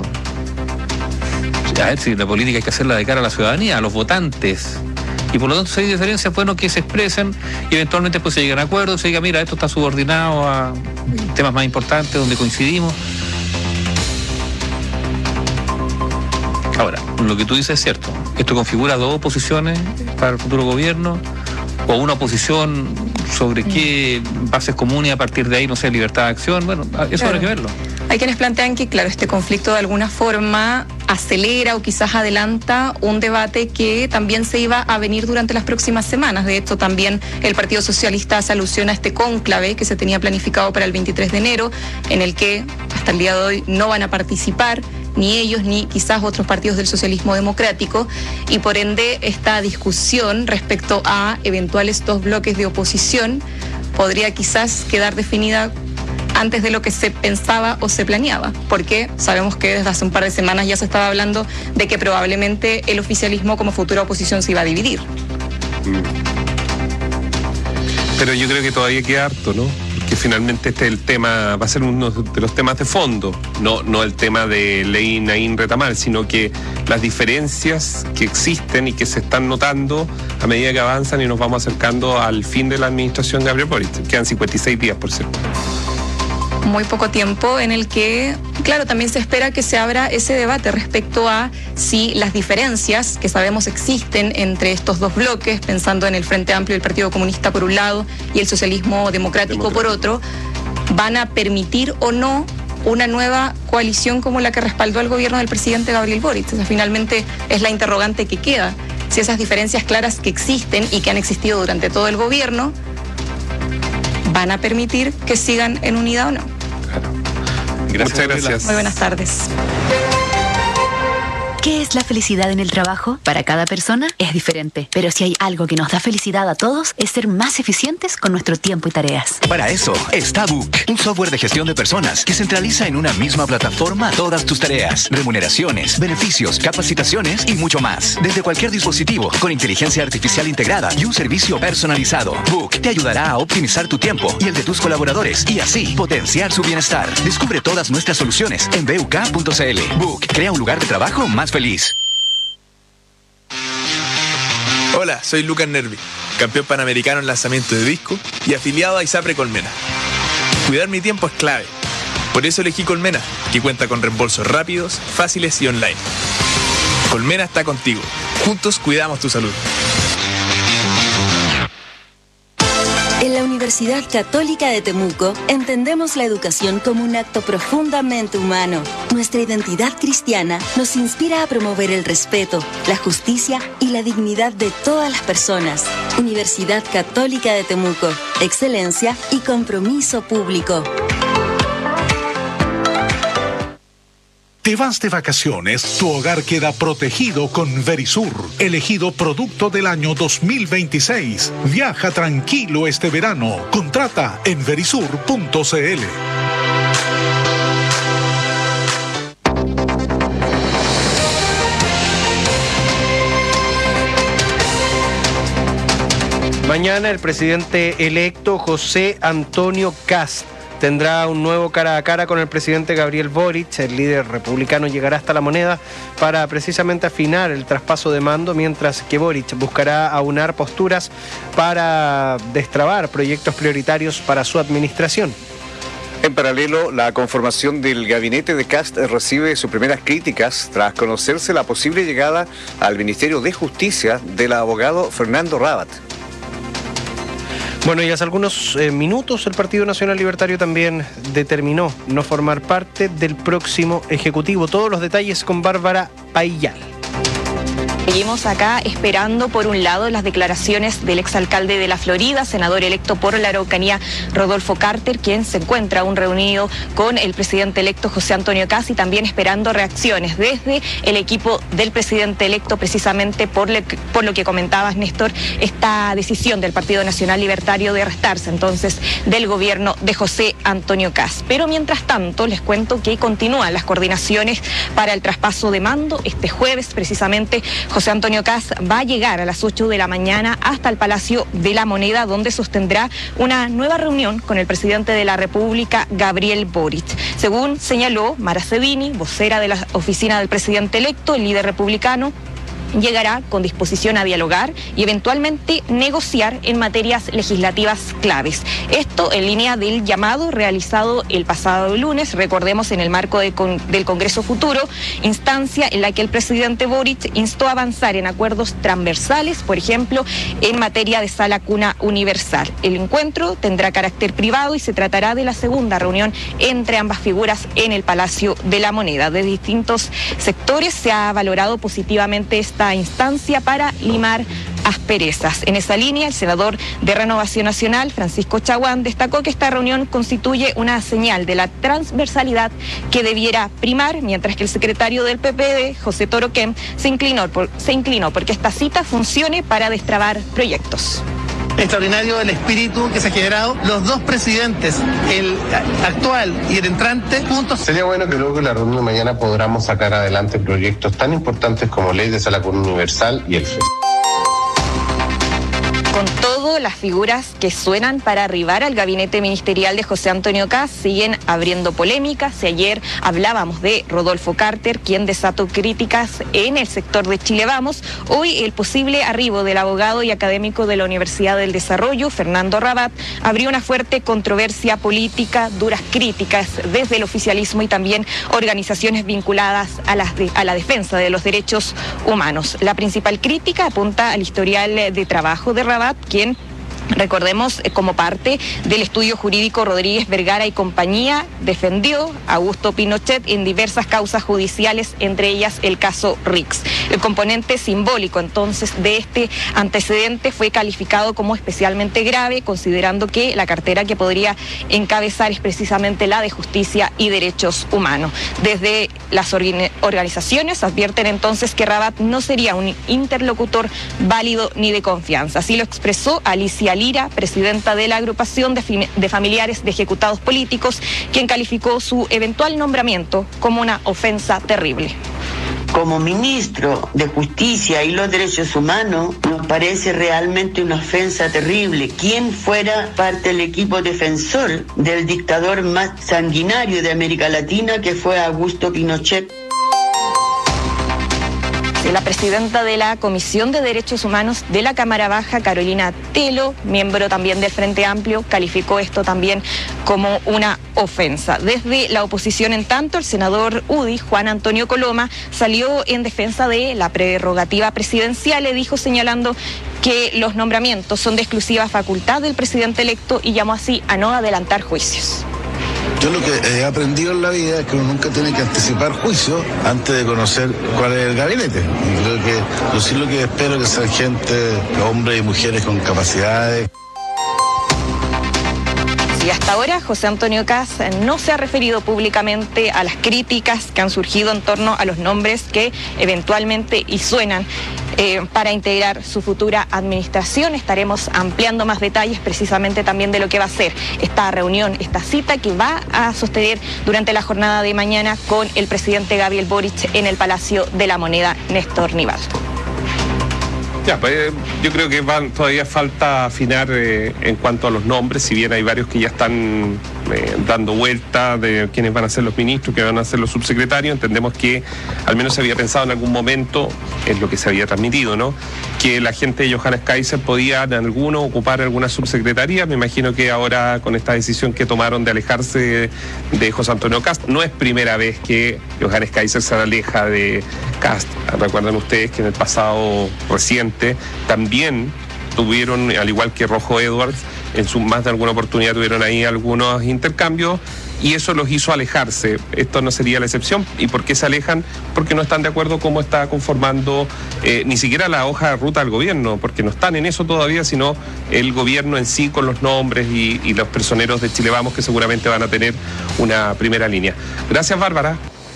A ver, si la política hay que hacerla de cara a la ciudadanía, a los votantes. Y por lo tanto, si hay diferencias, bueno, que se expresen y eventualmente pues se lleguen a acuerdos, se diga, mira, esto está subordinado a temas más importantes donde coincidimos. Ahora, lo que tú dices es cierto. Esto configura dos oposiciones para el futuro gobierno, o una oposición sobre qué bases comunes, a partir de ahí, no sé, libertad de acción. Bueno, eso habrá que verlo. Hay quienes plantean que, claro, este conflicto de alguna forma acelera o quizás adelanta un debate que también se iba a venir durante las próximas semanas. De hecho, también el Partido Socialista hace alusión a este cónclave que se tenía planificado para el 23 de enero, en el que hasta el día de hoy no van a participar ni ellos ni quizás otros partidos del socialismo democrático, y por ende esta discusión respecto a eventuales dos bloques de oposición podría quizás quedar definida antes de lo que se pensaba o se planeaba, porque sabemos que desde hace un par de semanas ya se estaba hablando de que probablemente el oficialismo como futura oposición se iba a dividir. Pero yo creo que todavía queda harto, ¿no? Porque finalmente este es el tema, va a ser uno de los temas de fondo, no el tema de ley Naim Retamal, sino que las diferencias que existen y que se están notando a medida que avanzan y nos vamos acercando al fin de la administración de Gabriel Boric. Quedan 56 días, por cierto. muy poco tiempo en el que, claro, también se espera que se abra ese debate respecto a si las diferencias que sabemos existen entre estos dos bloques, pensando en el Frente Amplio y el Partido Comunista por un lado y el socialismo democrático por otro, van a permitir o no una nueva coalición como la que respaldó al gobierno del presidente Gabriel Boric. O sea, finalmente es la interrogante que queda, si esas diferencias claras que existen y que han existido durante todo el gobierno van a permitir que sigan en unidad o no. Muchas gracias. Muy buenas tardes. ¿Qué es la felicidad en el trabajo? Para cada persona es diferente, pero si hay algo que nos da felicidad a todos es ser más eficientes con nuestro tiempo y tareas. Para eso está Book, un software de gestión de personas que centraliza en una misma plataforma todas tus tareas, remuneraciones, beneficios, capacitaciones y mucho más. Desde cualquier dispositivo, con inteligencia artificial integrada y un servicio personalizado. Book te ayudará a optimizar tu tiempo y el de tus colaboradores y así potenciar su bienestar. Descubre todas nuestras soluciones en buk.cl. Book crea un lugar de trabajo más feliz. Hola, soy Lucas Nervi, campeón panamericano en lanzamiento de disco y afiliado a ISAPRE Colmena. Cuidar mi tiempo es clave. Por eso elegí Colmena, que cuenta con reembolsos rápidos, fáciles y online. Colmena está contigo. Juntos cuidamos tu salud. En la Universidad Católica de Temuco entendemos la educación como un acto profundamente humano. Nuestra identidad cristiana nos inspira a promover el respeto, la justicia y la dignidad de todas las personas. Universidad Católica de Temuco, excelencia y compromiso público. Te vas de vacaciones, tu hogar queda protegido con Verisur, elegido producto del año 2026. Viaja tranquilo este verano. Contrata en verisur.cl. Mañana el presidente electo José Antonio Kast tendrá un nuevo cara a cara con el presidente Gabriel Boric. El líder republicano llegará hasta La Moneda para precisamente afinar el traspaso de mando, mientras que Boric buscará aunar posturas para destrabar proyectos prioritarios para su administración. En paralelo, la conformación del gabinete de Kast recibe sus primeras críticas tras conocerse la posible llegada al Ministerio de Justicia del abogado Fernando Rabat. Bueno, y hace algunos minutos el Partido Nacional Libertario también determinó no formar parte del próximo Ejecutivo. Todos los detalles con Bárbara Paillal. Seguimos acá esperando, por un lado, las declaraciones del exalcalde de La Florida, senador electo por la Araucanía, Rodolfo Carter, quien se encuentra aún reunido con el presidente electo José Antonio Kast, y también esperando reacciones desde el equipo del presidente electo, precisamente por lo que comentabas, Néstor, esta decisión del Partido Nacional Libertario de restarse entonces del gobierno de José Antonio Kast. Pero mientras tanto, les cuento que continúan las coordinaciones para el traspaso de mando. Este jueves, precisamente, José Antonio Kast va a llegar a las 8 de la mañana hasta el Palacio de la Moneda, donde sostendrá una nueva reunión con el presidente de la República, Gabriel Boric. Según señaló Mara Cedini, vocera de la oficina del presidente electo, el líder republicano llegará con disposición a dialogar y eventualmente negociar en materias legislativas claves. Esto en línea del llamado realizado el pasado lunes, recordemos, en el marco del Congreso Futuro, instancia en la que el presidente Boric instó a avanzar en acuerdos transversales, por ejemplo, en materia de sala cuna universal. El encuentro tendrá carácter privado y se tratará de la segunda reunión entre ambas figuras en el Palacio de la Moneda. De distintos sectores se ha valorado positivamente esta instancia para limar asperezas. En esa línea, el senador de Renovación Nacional, Francisco Chaguán, destacó que esta reunión constituye una señal de la transversalidad que debiera primar, mientras que el secretario del PPD, José Toroquén, se inclinó porque esta cita funcione para destrabar proyectos. Extraordinario el espíritu que se ha generado. Los dos presidentes, el actual y el entrante, juntos. Sería bueno que luego en la reunión de mañana podamos sacar adelante proyectos tan importantes como ley de sala común universal y el FES. Con todo, las figuras que suenan para arribar al gabinete ministerial de José Antonio Kast siguen abriendo polémicas. Si ayer hablábamos de Rodolfo Carter, quien desató críticas en el sector de Chile Vamos, hoy el posible arribo del abogado y académico de la Universidad del Desarrollo, Fernando Rabat, abrió una fuerte controversia política, duras críticas desde el oficialismo y también organizaciones vinculadas a la defensa de los derechos humanos. La principal crítica apunta al historial de trabajo de Rabat, quien, recordemos, como parte del estudio jurídico Rodríguez Vergara y compañía, defendió a Augusto Pinochet en diversas causas judiciales, entre ellas el caso Rix. El componente simbólico entonces de este antecedente fue calificado como especialmente grave, considerando que la cartera que podría encabezar es precisamente la de justicia y derechos humanos. Desde las organizaciones advierten entonces que Rabat no sería un interlocutor válido ni de confianza. Así lo expresó Alicia Lira, presidenta de la agrupación de familiares de ejecutados políticos, quien calificó su eventual nombramiento como una ofensa terrible. Como ministro de Justicia y los Derechos Humanos, nos parece realmente una ofensa terrible. Quien fuera parte del equipo defensor del dictador más sanguinario de América Latina, que fue Augusto Pinochet. La presidenta de la Comisión de Derechos Humanos de la Cámara Baja, Carolina Telo, miembro también del Frente Amplio, calificó esto también como una ofensa. Desde la oposición, en tanto, el senador UDI, Juan Antonio Coloma, salió en defensa de la prerrogativa presidencial y dijo, señalando que los nombramientos son de exclusiva facultad del presidente electo, y llamó así a no adelantar juicios. Yo lo que he aprendido en la vida es que uno nunca tiene que anticipar juicios antes de conocer cuál es el gabinete. Y creo que yo sí lo que espero es que sean gente, hombres y mujeres con capacidades. Y hasta ahora José Antonio Kast no se ha referido públicamente a las críticas que han surgido en torno a los nombres que eventualmente y suenan para integrar su futura administración. Estaremos ampliando más detalles precisamente también de lo que va a ser esta reunión, esta cita que va a sostener durante la jornada de mañana con el presidente Gabriel Boric en el Palacio de la Moneda, Néstor Nival. Ya, pues, yo creo que todavía falta afinar en cuanto a los nombres, si bien hay varios que ya están dando vuelta de quiénes van a ser los ministros, quiénes van a ser los subsecretarios. Entendemos que al menos se había pensado en algún momento, es lo que se había transmitido, ¿no?, que la gente de Johannes Kaiser podía en alguno ocupar alguna subsecretaría. Me imagino que ahora, con esta decisión que tomaron de alejarse de José Antonio Kast, no es primera vez que Johannes Kaiser se aleja de Kast. Recuerden ustedes que en el pasado reciente también tuvieron, al igual que Rojo Edwards, en su más de alguna oportunidad tuvieron ahí algunos intercambios, y eso los hizo alejarse. Esto no sería la excepción. ¿Y por qué se alejan? Porque no están de acuerdo cómo está conformando ni siquiera la hoja de ruta del gobierno, porque no están en eso todavía, sino el gobierno en sí, con los nombres y los personeros de Chile Vamos, que seguramente van a tener una primera línea. Gracias, Bárbara.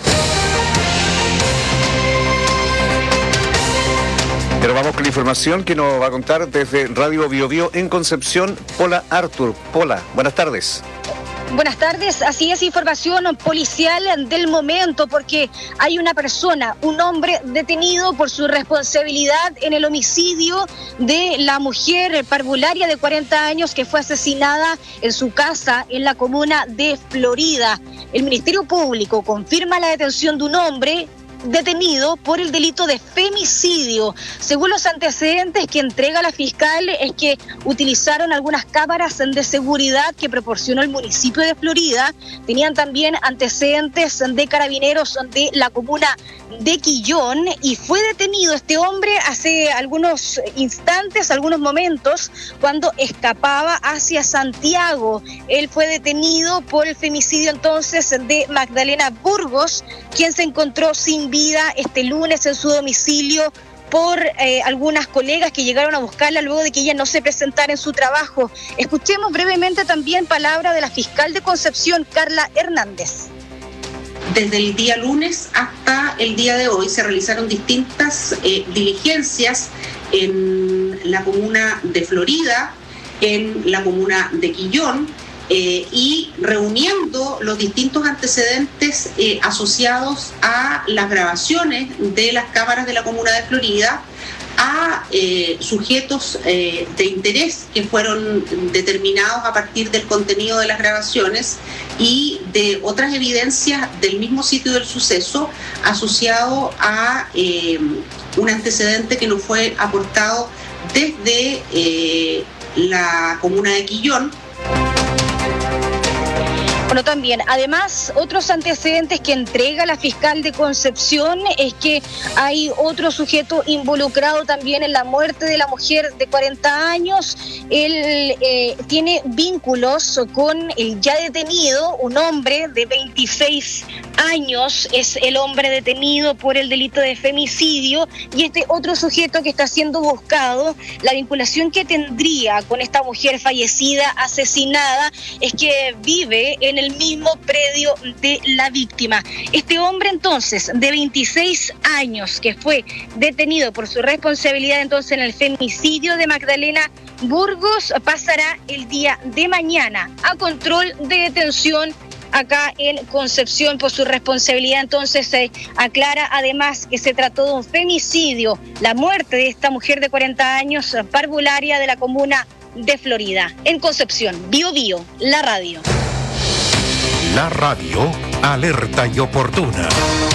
Pero vamos con la información que nos va a contar desde Radio Bio Bio en Concepción, Pola Artur. Pola, buenas tardes. Buenas tardes, así es, información policial del momento, porque hay una persona, un hombre detenido por su responsabilidad en el homicidio de la mujer parvularia de 40 años que fue asesinada en su casa en la comuna de Florida. El Ministerio Público confirma la detención de un hombre detenido por el delito de femicidio. Según los antecedentes que entrega la fiscal, es que utilizaron algunas cámaras de seguridad que proporcionó el municipio de Florida. Tenían también antecedentes de carabineros de la comuna de Quillón, y fue detenido este hombre hace algunos instantes, algunos momentos, cuando escapaba hacia Santiago. Él fue detenido por el femicidio entonces de Magdalena Burgos, quien se encontró sin vida este lunes en su domicilio por algunas colegas que llegaron a buscarla luego de que ella no se presentara en su trabajo. Escuchemos brevemente también palabra de la fiscal de Concepción, Carla Hernández. Desde el día lunes hasta el día de hoy se realizaron distintas diligencias en la comuna de Florida, en la comuna de Quillón, y reuniendo los distintos antecedentes asociados a las grabaciones de las cámaras de la comuna de Florida, a sujetos de interés que fueron determinados a partir del contenido de las grabaciones y de otras evidencias del mismo sitio del suceso asociado a un antecedente que nos fue aportado desde la comuna de Quillón. Bueno, también, además, otros antecedentes que entrega la fiscal de Concepción es que hay otro sujeto involucrado también en la muerte de la mujer de 40 años. Él tiene vínculos con el ya detenido, un hombre de 26 años, es el hombre detenido por el delito de femicidio, y este otro sujeto que está siendo buscado, la vinculación que tendría con esta mujer fallecida, asesinada, es que vive en el mismo predio de la víctima. Este hombre entonces de 26 años que fue detenido por su responsabilidad entonces en el femicidio de Magdalena Burgos pasará el día de mañana a control de detención acá en Concepción por su responsabilidad. Entonces se aclara además que se trató de un femicidio, la muerte de esta mujer de 40 años, parvularia de la comuna de Florida. En Concepción, Bio Bio, la radio. La radio, alerta y oportuna.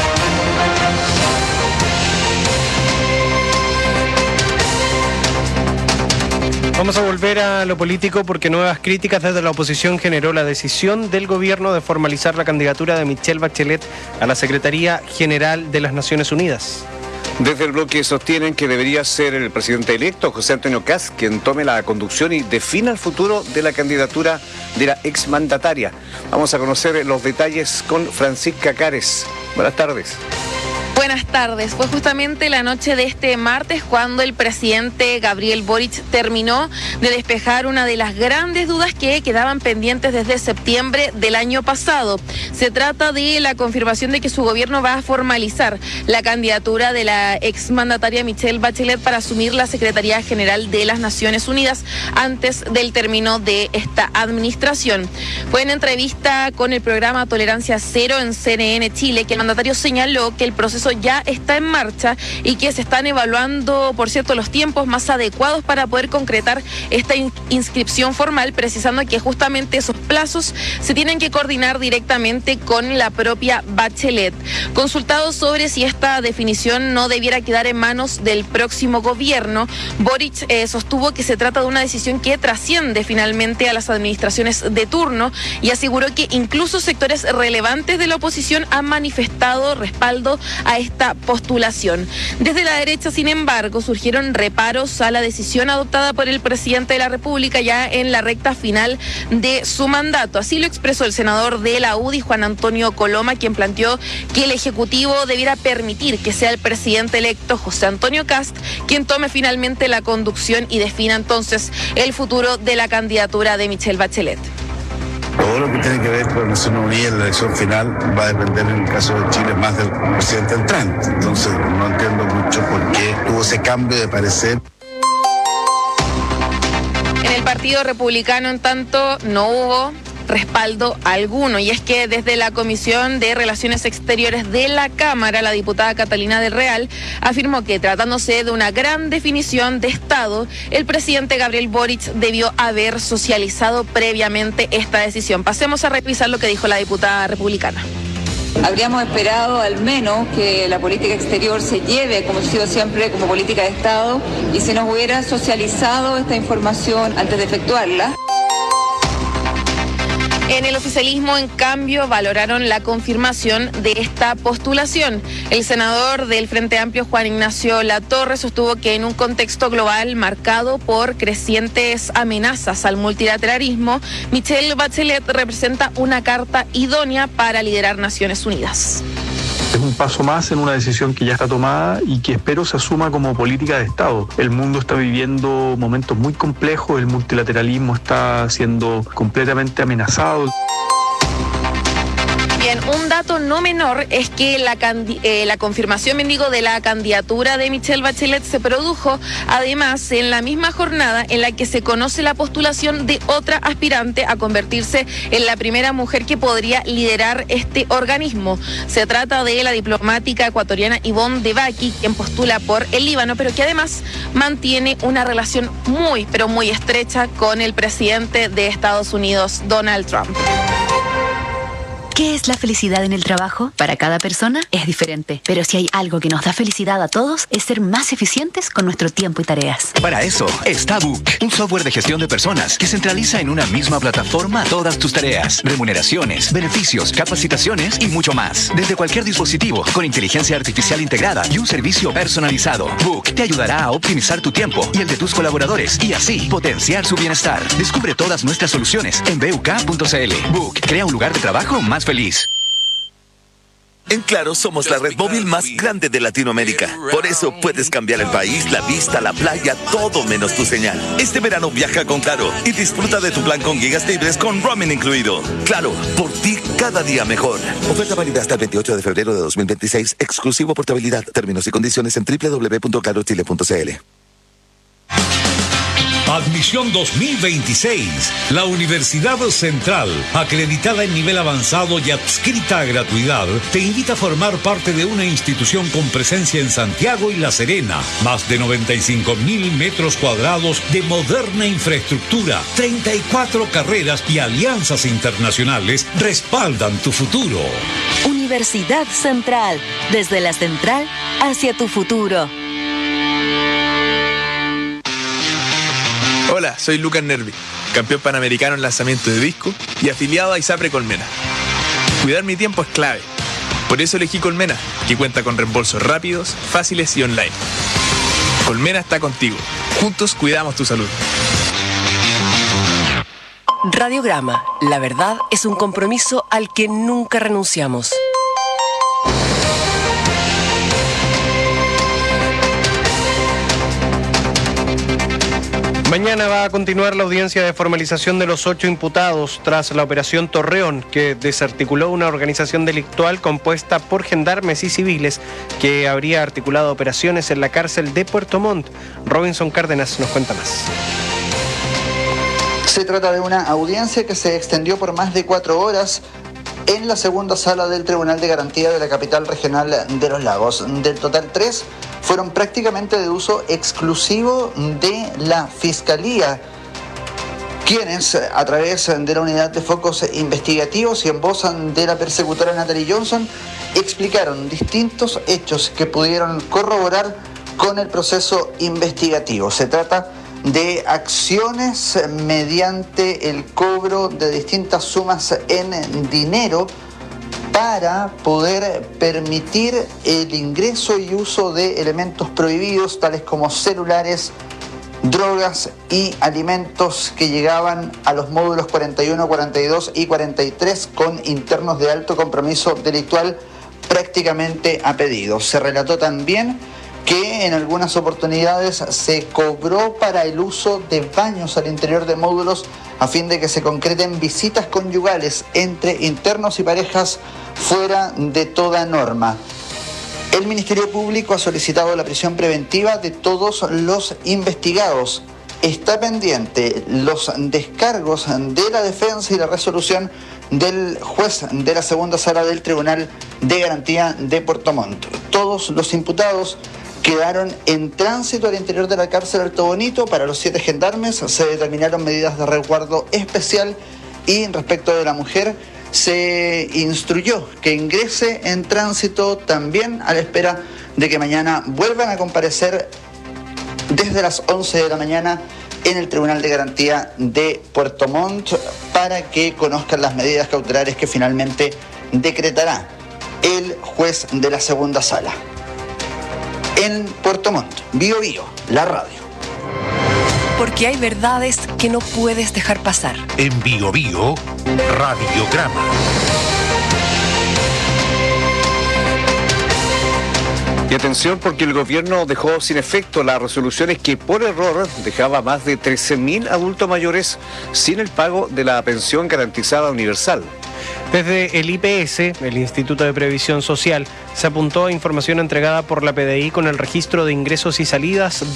Vamos a volver a lo político porque nuevas críticas desde la oposición generó la decisión del gobierno de formalizar la candidatura de Michelle Bachelet a la Secretaría General de las Naciones Unidas. Desde el bloque sostienen que debería ser el presidente electo, José Antonio Kast, quien tome la conducción y defina el futuro de la candidatura de la exmandataria. Vamos a conocer los detalles con Francisca Cares. Buenas tardes. Buenas tardes. Fue justamente la noche de este martes cuando el presidente Gabriel Boric terminó de despejar una de las grandes dudas que quedaban pendientes desde septiembre del año pasado. Se trata de la confirmación de que su gobierno va a formalizar la candidatura de la exmandataria Michelle Bachelet para asumir la Secretaría General de las Naciones Unidas antes del término de esta administración. Fue en entrevista con el programa Tolerancia Cero en CNN Chile que el mandatario señaló que el proceso ya está en marcha y que se están evaluando, por cierto, los tiempos más adecuados para poder concretar esta inscripción formal, precisando que justamente esos plazos se tienen que coordinar directamente con la propia Bachelet. Consultado sobre si esta definición no debiera quedar en manos del próximo gobierno, Boric sostuvo que se trata de una decisión que trasciende finalmente a las administraciones de turno y aseguró que incluso sectores relevantes de la oposición han manifestado respaldo a esta postulación. Desde la derecha, sin embargo, surgieron reparos a la decisión adoptada por el presidente de la República ya en la recta final de su mandato. Así lo expresó el senador de la UDI, Juan Antonio Coloma, quien planteó que el Ejecutivo debiera permitir que sea el presidente electo, José Antonio Kast, quien tome finalmente la conducción y defina entonces el futuro de la candidatura de Michelle Bachelet. Todo lo que tiene que ver con Naciones Unidas en la elección final va a depender en el caso de Chile más del presidente entrante. Entonces no entiendo mucho por qué tuvo ese cambio de parecer. En el Partido Republicano, en tanto, no hubo respaldo alguno, y es que desde la Comisión de Relaciones Exteriores de la Cámara, la diputada Catalina del Real afirmó que tratándose de una gran definición de Estado, el presidente Gabriel Boric debió haber socializado previamente esta decisión. Pasemos a revisar lo que dijo la diputada republicana. Habríamos esperado al menos que la política exterior se lleve, como ha sido siempre, como política de Estado, y se nos hubiera socializado esta información antes de efectuarla. En el oficialismo, en cambio, valoraron la confirmación de esta postulación. El senador del Frente Amplio, Juan Ignacio Latorre, sostuvo que en un contexto global marcado por crecientes amenazas al multilateralismo, Michelle Bachelet representa una carta idónea para liderar Naciones Unidas. Es un paso más en una decisión que ya está tomada y que espero se asuma como política de Estado. El mundo está viviendo momentos muy complejos, el multilateralismo está siendo completamente amenazado. Bien, Bien, un dato no menor es que la confirmación, bendigo, de la candidatura de Michelle Bachelet se produjo además en la misma jornada en la que se conoce la postulación de otra aspirante a convertirse en la primera mujer que podría liderar este organismo. Se trata de la diplomática ecuatoriana Ivonne de Baki, quien postula por el Líbano, pero que además mantiene una relación muy, pero muy estrecha con el presidente de Estados Unidos, Donald Trump. ¿Qué es la felicidad en el trabajo? Para cada persona es diferente, pero si hay algo que nos da felicidad a todos es ser más eficientes con nuestro tiempo y tareas. Para eso está Book, un software de gestión de personas que centraliza en una misma plataforma todas tus tareas, remuneraciones, beneficios, capacitaciones y mucho más. Desde cualquier dispositivo, con inteligencia artificial integrada y un servicio personalizado. Book te ayudará a optimizar tu tiempo y el de tus colaboradores y así potenciar su bienestar. Descubre todas nuestras soluciones en buk.cl. Book crea un lugar de trabajo más feliz. En Claro somos la red móvil más grande de Latinoamérica. Por eso puedes cambiar el país, la vista, la playa, todo menos tu señal. Este verano viaja con Claro y disfruta de tu plan con gigas libres con roaming incluido. Claro, por ti cada día mejor. Oferta válida hasta el 28 de febrero de 2026. Exclusivo portabilidad. Términos y condiciones en www.clarochile.cl. Admisión 2026. La Universidad Central, acreditada en nivel avanzado y adscrita a gratuidad, te invita a formar parte de una institución con presencia en Santiago y La Serena. Más de 95.000 metros cuadrados de moderna infraestructura, 34 carreras y alianzas internacionales respaldan tu futuro. Universidad Central, desde la central hacia tu futuro. Hola, soy Lucas Nervi, campeón panamericano en lanzamiento de disco y afiliado a ISAPRE Colmena. Cuidar mi tiempo es clave. Por eso elegí Colmena, que cuenta con reembolsos rápidos, fáciles y online. Colmena está contigo. Juntos cuidamos tu salud. Radiograma. La verdad es un compromiso al que nunca renunciamos. Mañana va a continuar la audiencia de formalización de los 8 imputados tras la operación Torreón, que desarticuló una organización delictual compuesta por gendarmes y civiles que habría articulado operaciones en la cárcel de Puerto Montt. Robinson Cárdenas nos cuenta más. Se trata de una audiencia que se extendió por más de 4 horas en la segunda sala del Tribunal de Garantía de la capital regional de Los Lagos. Del total 3 fueron prácticamente de uso exclusivo de la Fiscalía, quienes a través de la unidad de focos investigativos y en voz de la persecutora Natalie Johnson explicaron distintos hechos que pudieron corroborar con el proceso investigativo. Se trata de acciones mediante el cobro de distintas sumas en dinero para poder permitir el ingreso y uso de elementos prohibidos tales como celulares, drogas y alimentos que llegaban a los módulos 41, 42 y 43 con internos de alto compromiso delictual prácticamente a pedido. Se relató también que en algunas oportunidades se cobró para el uso de baños al interior de módulos a fin de que se concreten visitas conyugales entre internos y parejas fuera de toda norma. El Ministerio Público ha solicitado la prisión preventiva de todos los investigados. Está pendiente los descargos de la defensa y la resolución del juez de la segunda sala del Tribunal de Garantía de Puerto Montt. Todos los imputados quedaron en tránsito al interior de la cárcel Alto Bonito. Para los 7 gendarmes se determinaron medidas de resguardo especial y respecto de la mujer se instruyó que ingrese en tránsito también a la espera de que mañana vuelvan a comparecer desde las 11 de la mañana en el Tribunal de Garantía de Puerto Montt para que conozcan las medidas cautelares que finalmente decretará el juez de la segunda sala. En Puerto Montt, Bio Bio, la radio. Porque hay verdades que no puedes dejar pasar. En Bio Bio, Radiograma. Y atención porque el gobierno dejó sin efecto las resoluciones que por error dejaba más de 13.000 adultos mayores sin el pago de la pensión garantizada universal. Desde el IPS, el Instituto de Previsión Social, se apuntó a información entregada por la PDI con el registro de ingresos y salidas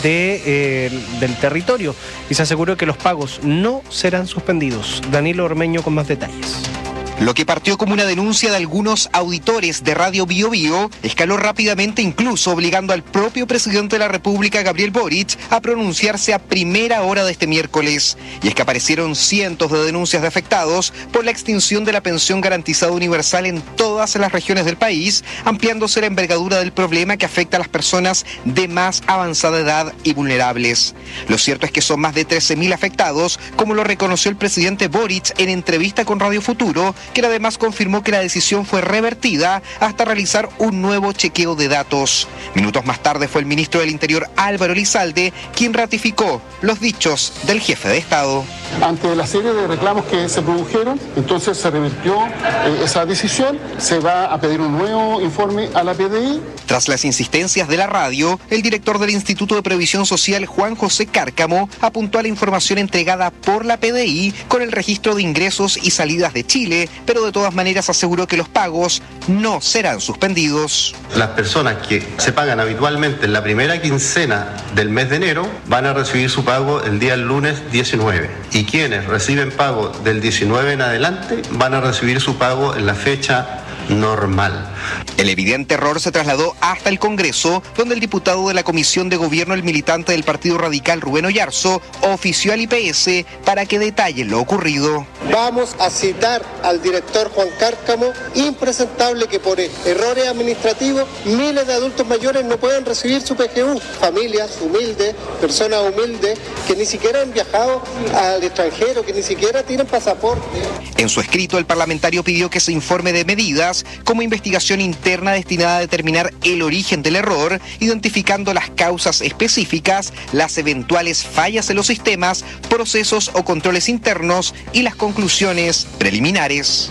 del territorio y se aseguró que los pagos no serán suspendidos. Danilo Ormeño con más detalles. Lo que partió como una denuncia de algunos auditores de Radio Bio Bio escaló rápidamente, incluso obligando al propio presidente de la República, Gabriel Boric, a pronunciarse a primera hora de este miércoles. Y es que aparecieron cientos de denuncias de afectados por la extinción de la pensión garantizada universal en todas las regiones del país, ampliándose la envergadura del problema que afecta a las personas de más avanzada edad y vulnerables. Lo cierto es que son más de 13.000 afectados, como lo reconoció el presidente Boric en entrevista con Radio Futuro, quien además confirmó que la decisión fue revertida hasta realizar un nuevo chequeo de datos. Minutos más tarde fue el ministro del Interior, Álvaro Elizalde, quien ratificó los dichos del jefe de Estado. Ante la serie de reclamos que se produjeron, entonces se revirtió esa decisión, se va a pedir un nuevo informe a la PDI. Tras las insistencias de la radio, el director del Instituto de Previsión Social, Juan José Cárcamo, apuntó a la información entregada por la PDI con el registro de ingresos y salidas de Chile, pero de todas maneras aseguró que los pagos no serán suspendidos. Las personas que se pagan habitualmente en la primera quincena del mes de enero van a recibir su pago el día lunes 19 y quienes reciben pago del 19 en adelante van a recibir su pago en la fecha normal. El evidente error se trasladó hasta el Congreso, donde el diputado de la Comisión de Gobierno, el militante del Partido Radical, Rubén Oyarzo, ofició al IPS para que detalle lo ocurrido. Vamos a citar al director Juan Cárcamo, impresentable que por errores administrativos miles de adultos mayores no pueden recibir su PGU. Familias humildes, personas humildes que ni siquiera han viajado al extranjero, que ni siquiera tienen pasaporte. En su escrito, el parlamentario pidió que se informe de medidas como investigación interna destinada a determinar el origen del error, identificando las causas específicas, las eventuales fallas en los sistemas, procesos o controles internos y las conclusiones preliminares.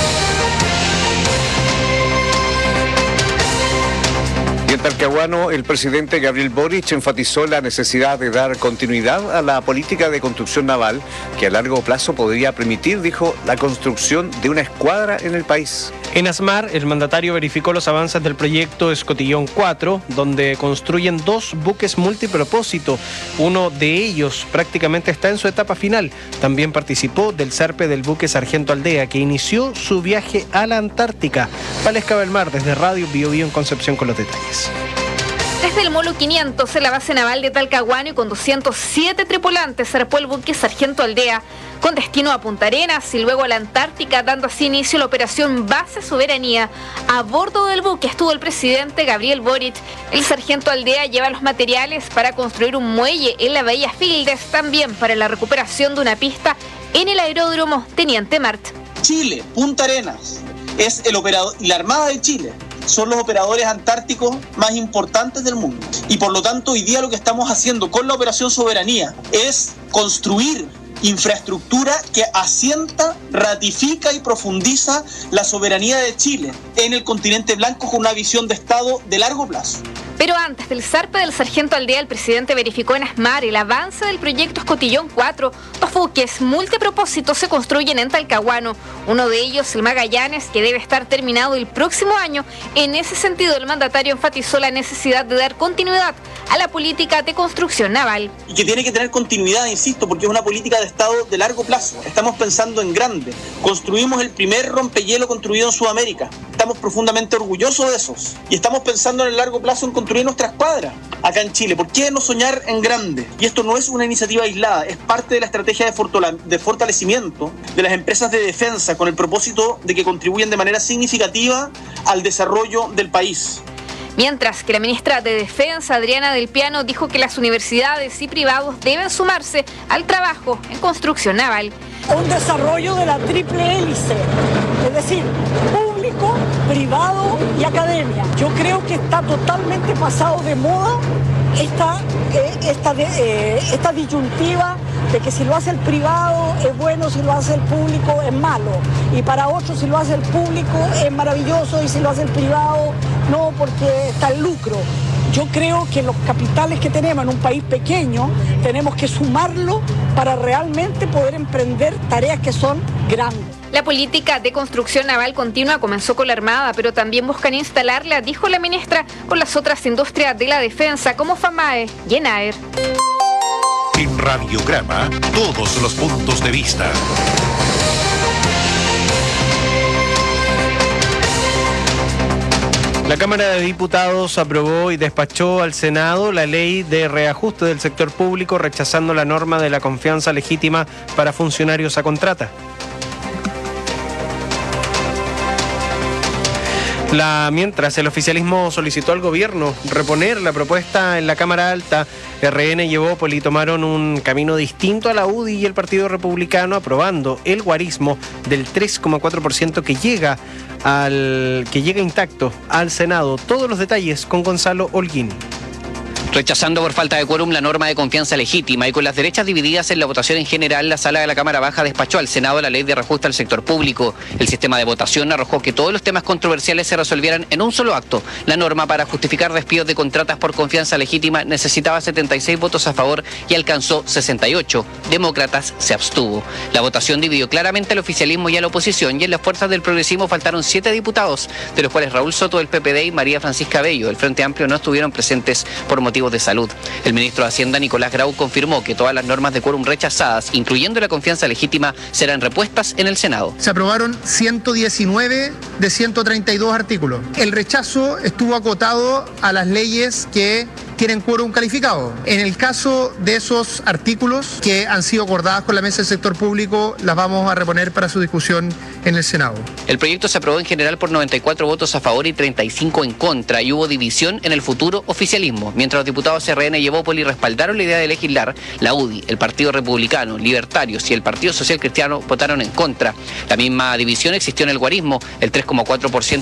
Y en Talcahuano, el presidente Gabriel Boric enfatizó la necesidad de dar continuidad a la política de construcción naval que a largo plazo podría permitir, dijo, la construcción de una escuadra en el país. En Asmar, el mandatario verificó los avances del proyecto Escotillón 4, donde construyen 2 buques multipropósito. Uno de ellos prácticamente está en su etapa final. También participó del zarpe del buque Sargento Aldea, que inició su viaje a la Antártica. Valesca Belmar, desde Radio Bio Bio en Concepción, con los detalles. Desde el Molo 500, en la base naval de Talcahuano, y con 207 tripulantes, zarpó el buque Sargento Aldea con destino a Punta Arenas y luego a la Antártica, dando así inicio a la operación Base Soberanía. A bordo del buque estuvo el presidente Gabriel Boric. El Sargento Aldea lleva los materiales para construir un muelle en la Bahía Fildes, también para la recuperación de una pista en el aeródromo Teniente Mart. Chile, Punta Arenas, es el operador, y la Armada de Chile son los operadores antárticos más importantes del mundo. Y por lo tanto, hoy día lo que estamos haciendo con la Operación Soberanía es construir infraestructura que asienta, ratifica y profundiza la soberanía de Chile en el continente blanco con una visión de Estado de largo plazo. Pero antes del zarpe del Sargento Aldea, el presidente verificó en Asmar el avance del proyecto Escotillón 4. 2 buques multipropósitos se construyen en Talcahuano. Uno de ellos, el Magallanes, que debe estar terminado el próximo año. En ese sentido, el mandatario enfatizó la necesidad de dar continuidad a la política de construcción naval. Y que tiene que tener continuidad, insisto, porque es una política de Estado de largo plazo. Estamos pensando en grande. Construimos el primer rompehielo construido en Sudamérica. Estamos profundamente orgullosos de esos. Y estamos pensando en el largo plazo en construir nuestra escuadra acá en Chile. ¿Por qué no soñar en grande? Y esto no es una iniciativa aislada, es parte de la estrategia de fortalecimiento de las empresas de defensa con el propósito de que contribuyan de manera significativa al desarrollo del país. Mientras que la ministra de Defensa, Adriana Del Piano, dijo que las universidades y privados deben sumarse al trabajo en construcción naval. Un desarrollo de la triple hélice, es decir, público, privado y academia. Yo creo que está totalmente pasado de moda esta disyuntiva de que si lo hace el privado es bueno, si lo hace el público es malo. Y para otros, si lo hace el público es maravilloso y si lo hace el privado no, porque está el lucro. Yo creo que los capitales que tenemos en un país pequeño tenemos que sumarlo para realmente poder emprender tareas que son grandes. La política de construcción naval continua comenzó con la Armada, pero también buscan instalarla, dijo la ministra, con las otras industrias de la defensa como FAMAE y ENAER. En Radiograma, todos los puntos de vista. La Cámara de Diputados aprobó y despachó al Senado la ley de reajuste del sector público, rechazando la norma de la confianza legítima para funcionarios a contrata. Mientras el oficialismo solicitó al gobierno reponer la propuesta en la Cámara Alta, RN y Evópoli tomaron un camino distinto a la UDI y el Partido Republicano, aprobando el guarismo del 3,4% que llega intacto al Senado. Todos los detalles con Gonzalo Holguín. Rechazando por falta de quórum la norma de confianza legítima y con las derechas divididas en la votación en general, la sala de la Cámara Baja despachó al Senado la ley de reajuste al sector público. El sistema de votación arrojó que todos los temas controversiales se resolvieran en un solo acto. La norma para justificar despidos de contratas por confianza legítima necesitaba 76 votos a favor y alcanzó 68. Demócratas se abstuvo. La votación dividió claramente al oficialismo y a la oposición, y en las fuerzas del progresismo faltaron 7 diputados, de los cuales Raúl Soto del PPD y María Francisca Bello del Frente Amplio no estuvieron presentes por motivos de salud. El ministro de Hacienda, Nicolás Grau, confirmó que todas las normas de quórum rechazadas, incluyendo la confianza legítima, serán repuestas en el Senado. Se aprobaron 119 de 132 artículos. El rechazo estuvo acotado a las leyes que tienen quórum calificado. En el caso de esos artículos que han sido acordados con la mesa del sector público, las vamos a reponer para su discusión en el Senado. El proyecto se aprobó en general por 94 votos a favor y 35 en contra, y hubo división en el futuro oficialismo. Mientras los diputados RN y Evópoli respaldaron la idea de legislar, la UDI, el Partido Republicano, Libertarios y el Partido Social Cristiano votaron en contra. La misma división existió en el guarismo. El 3,4%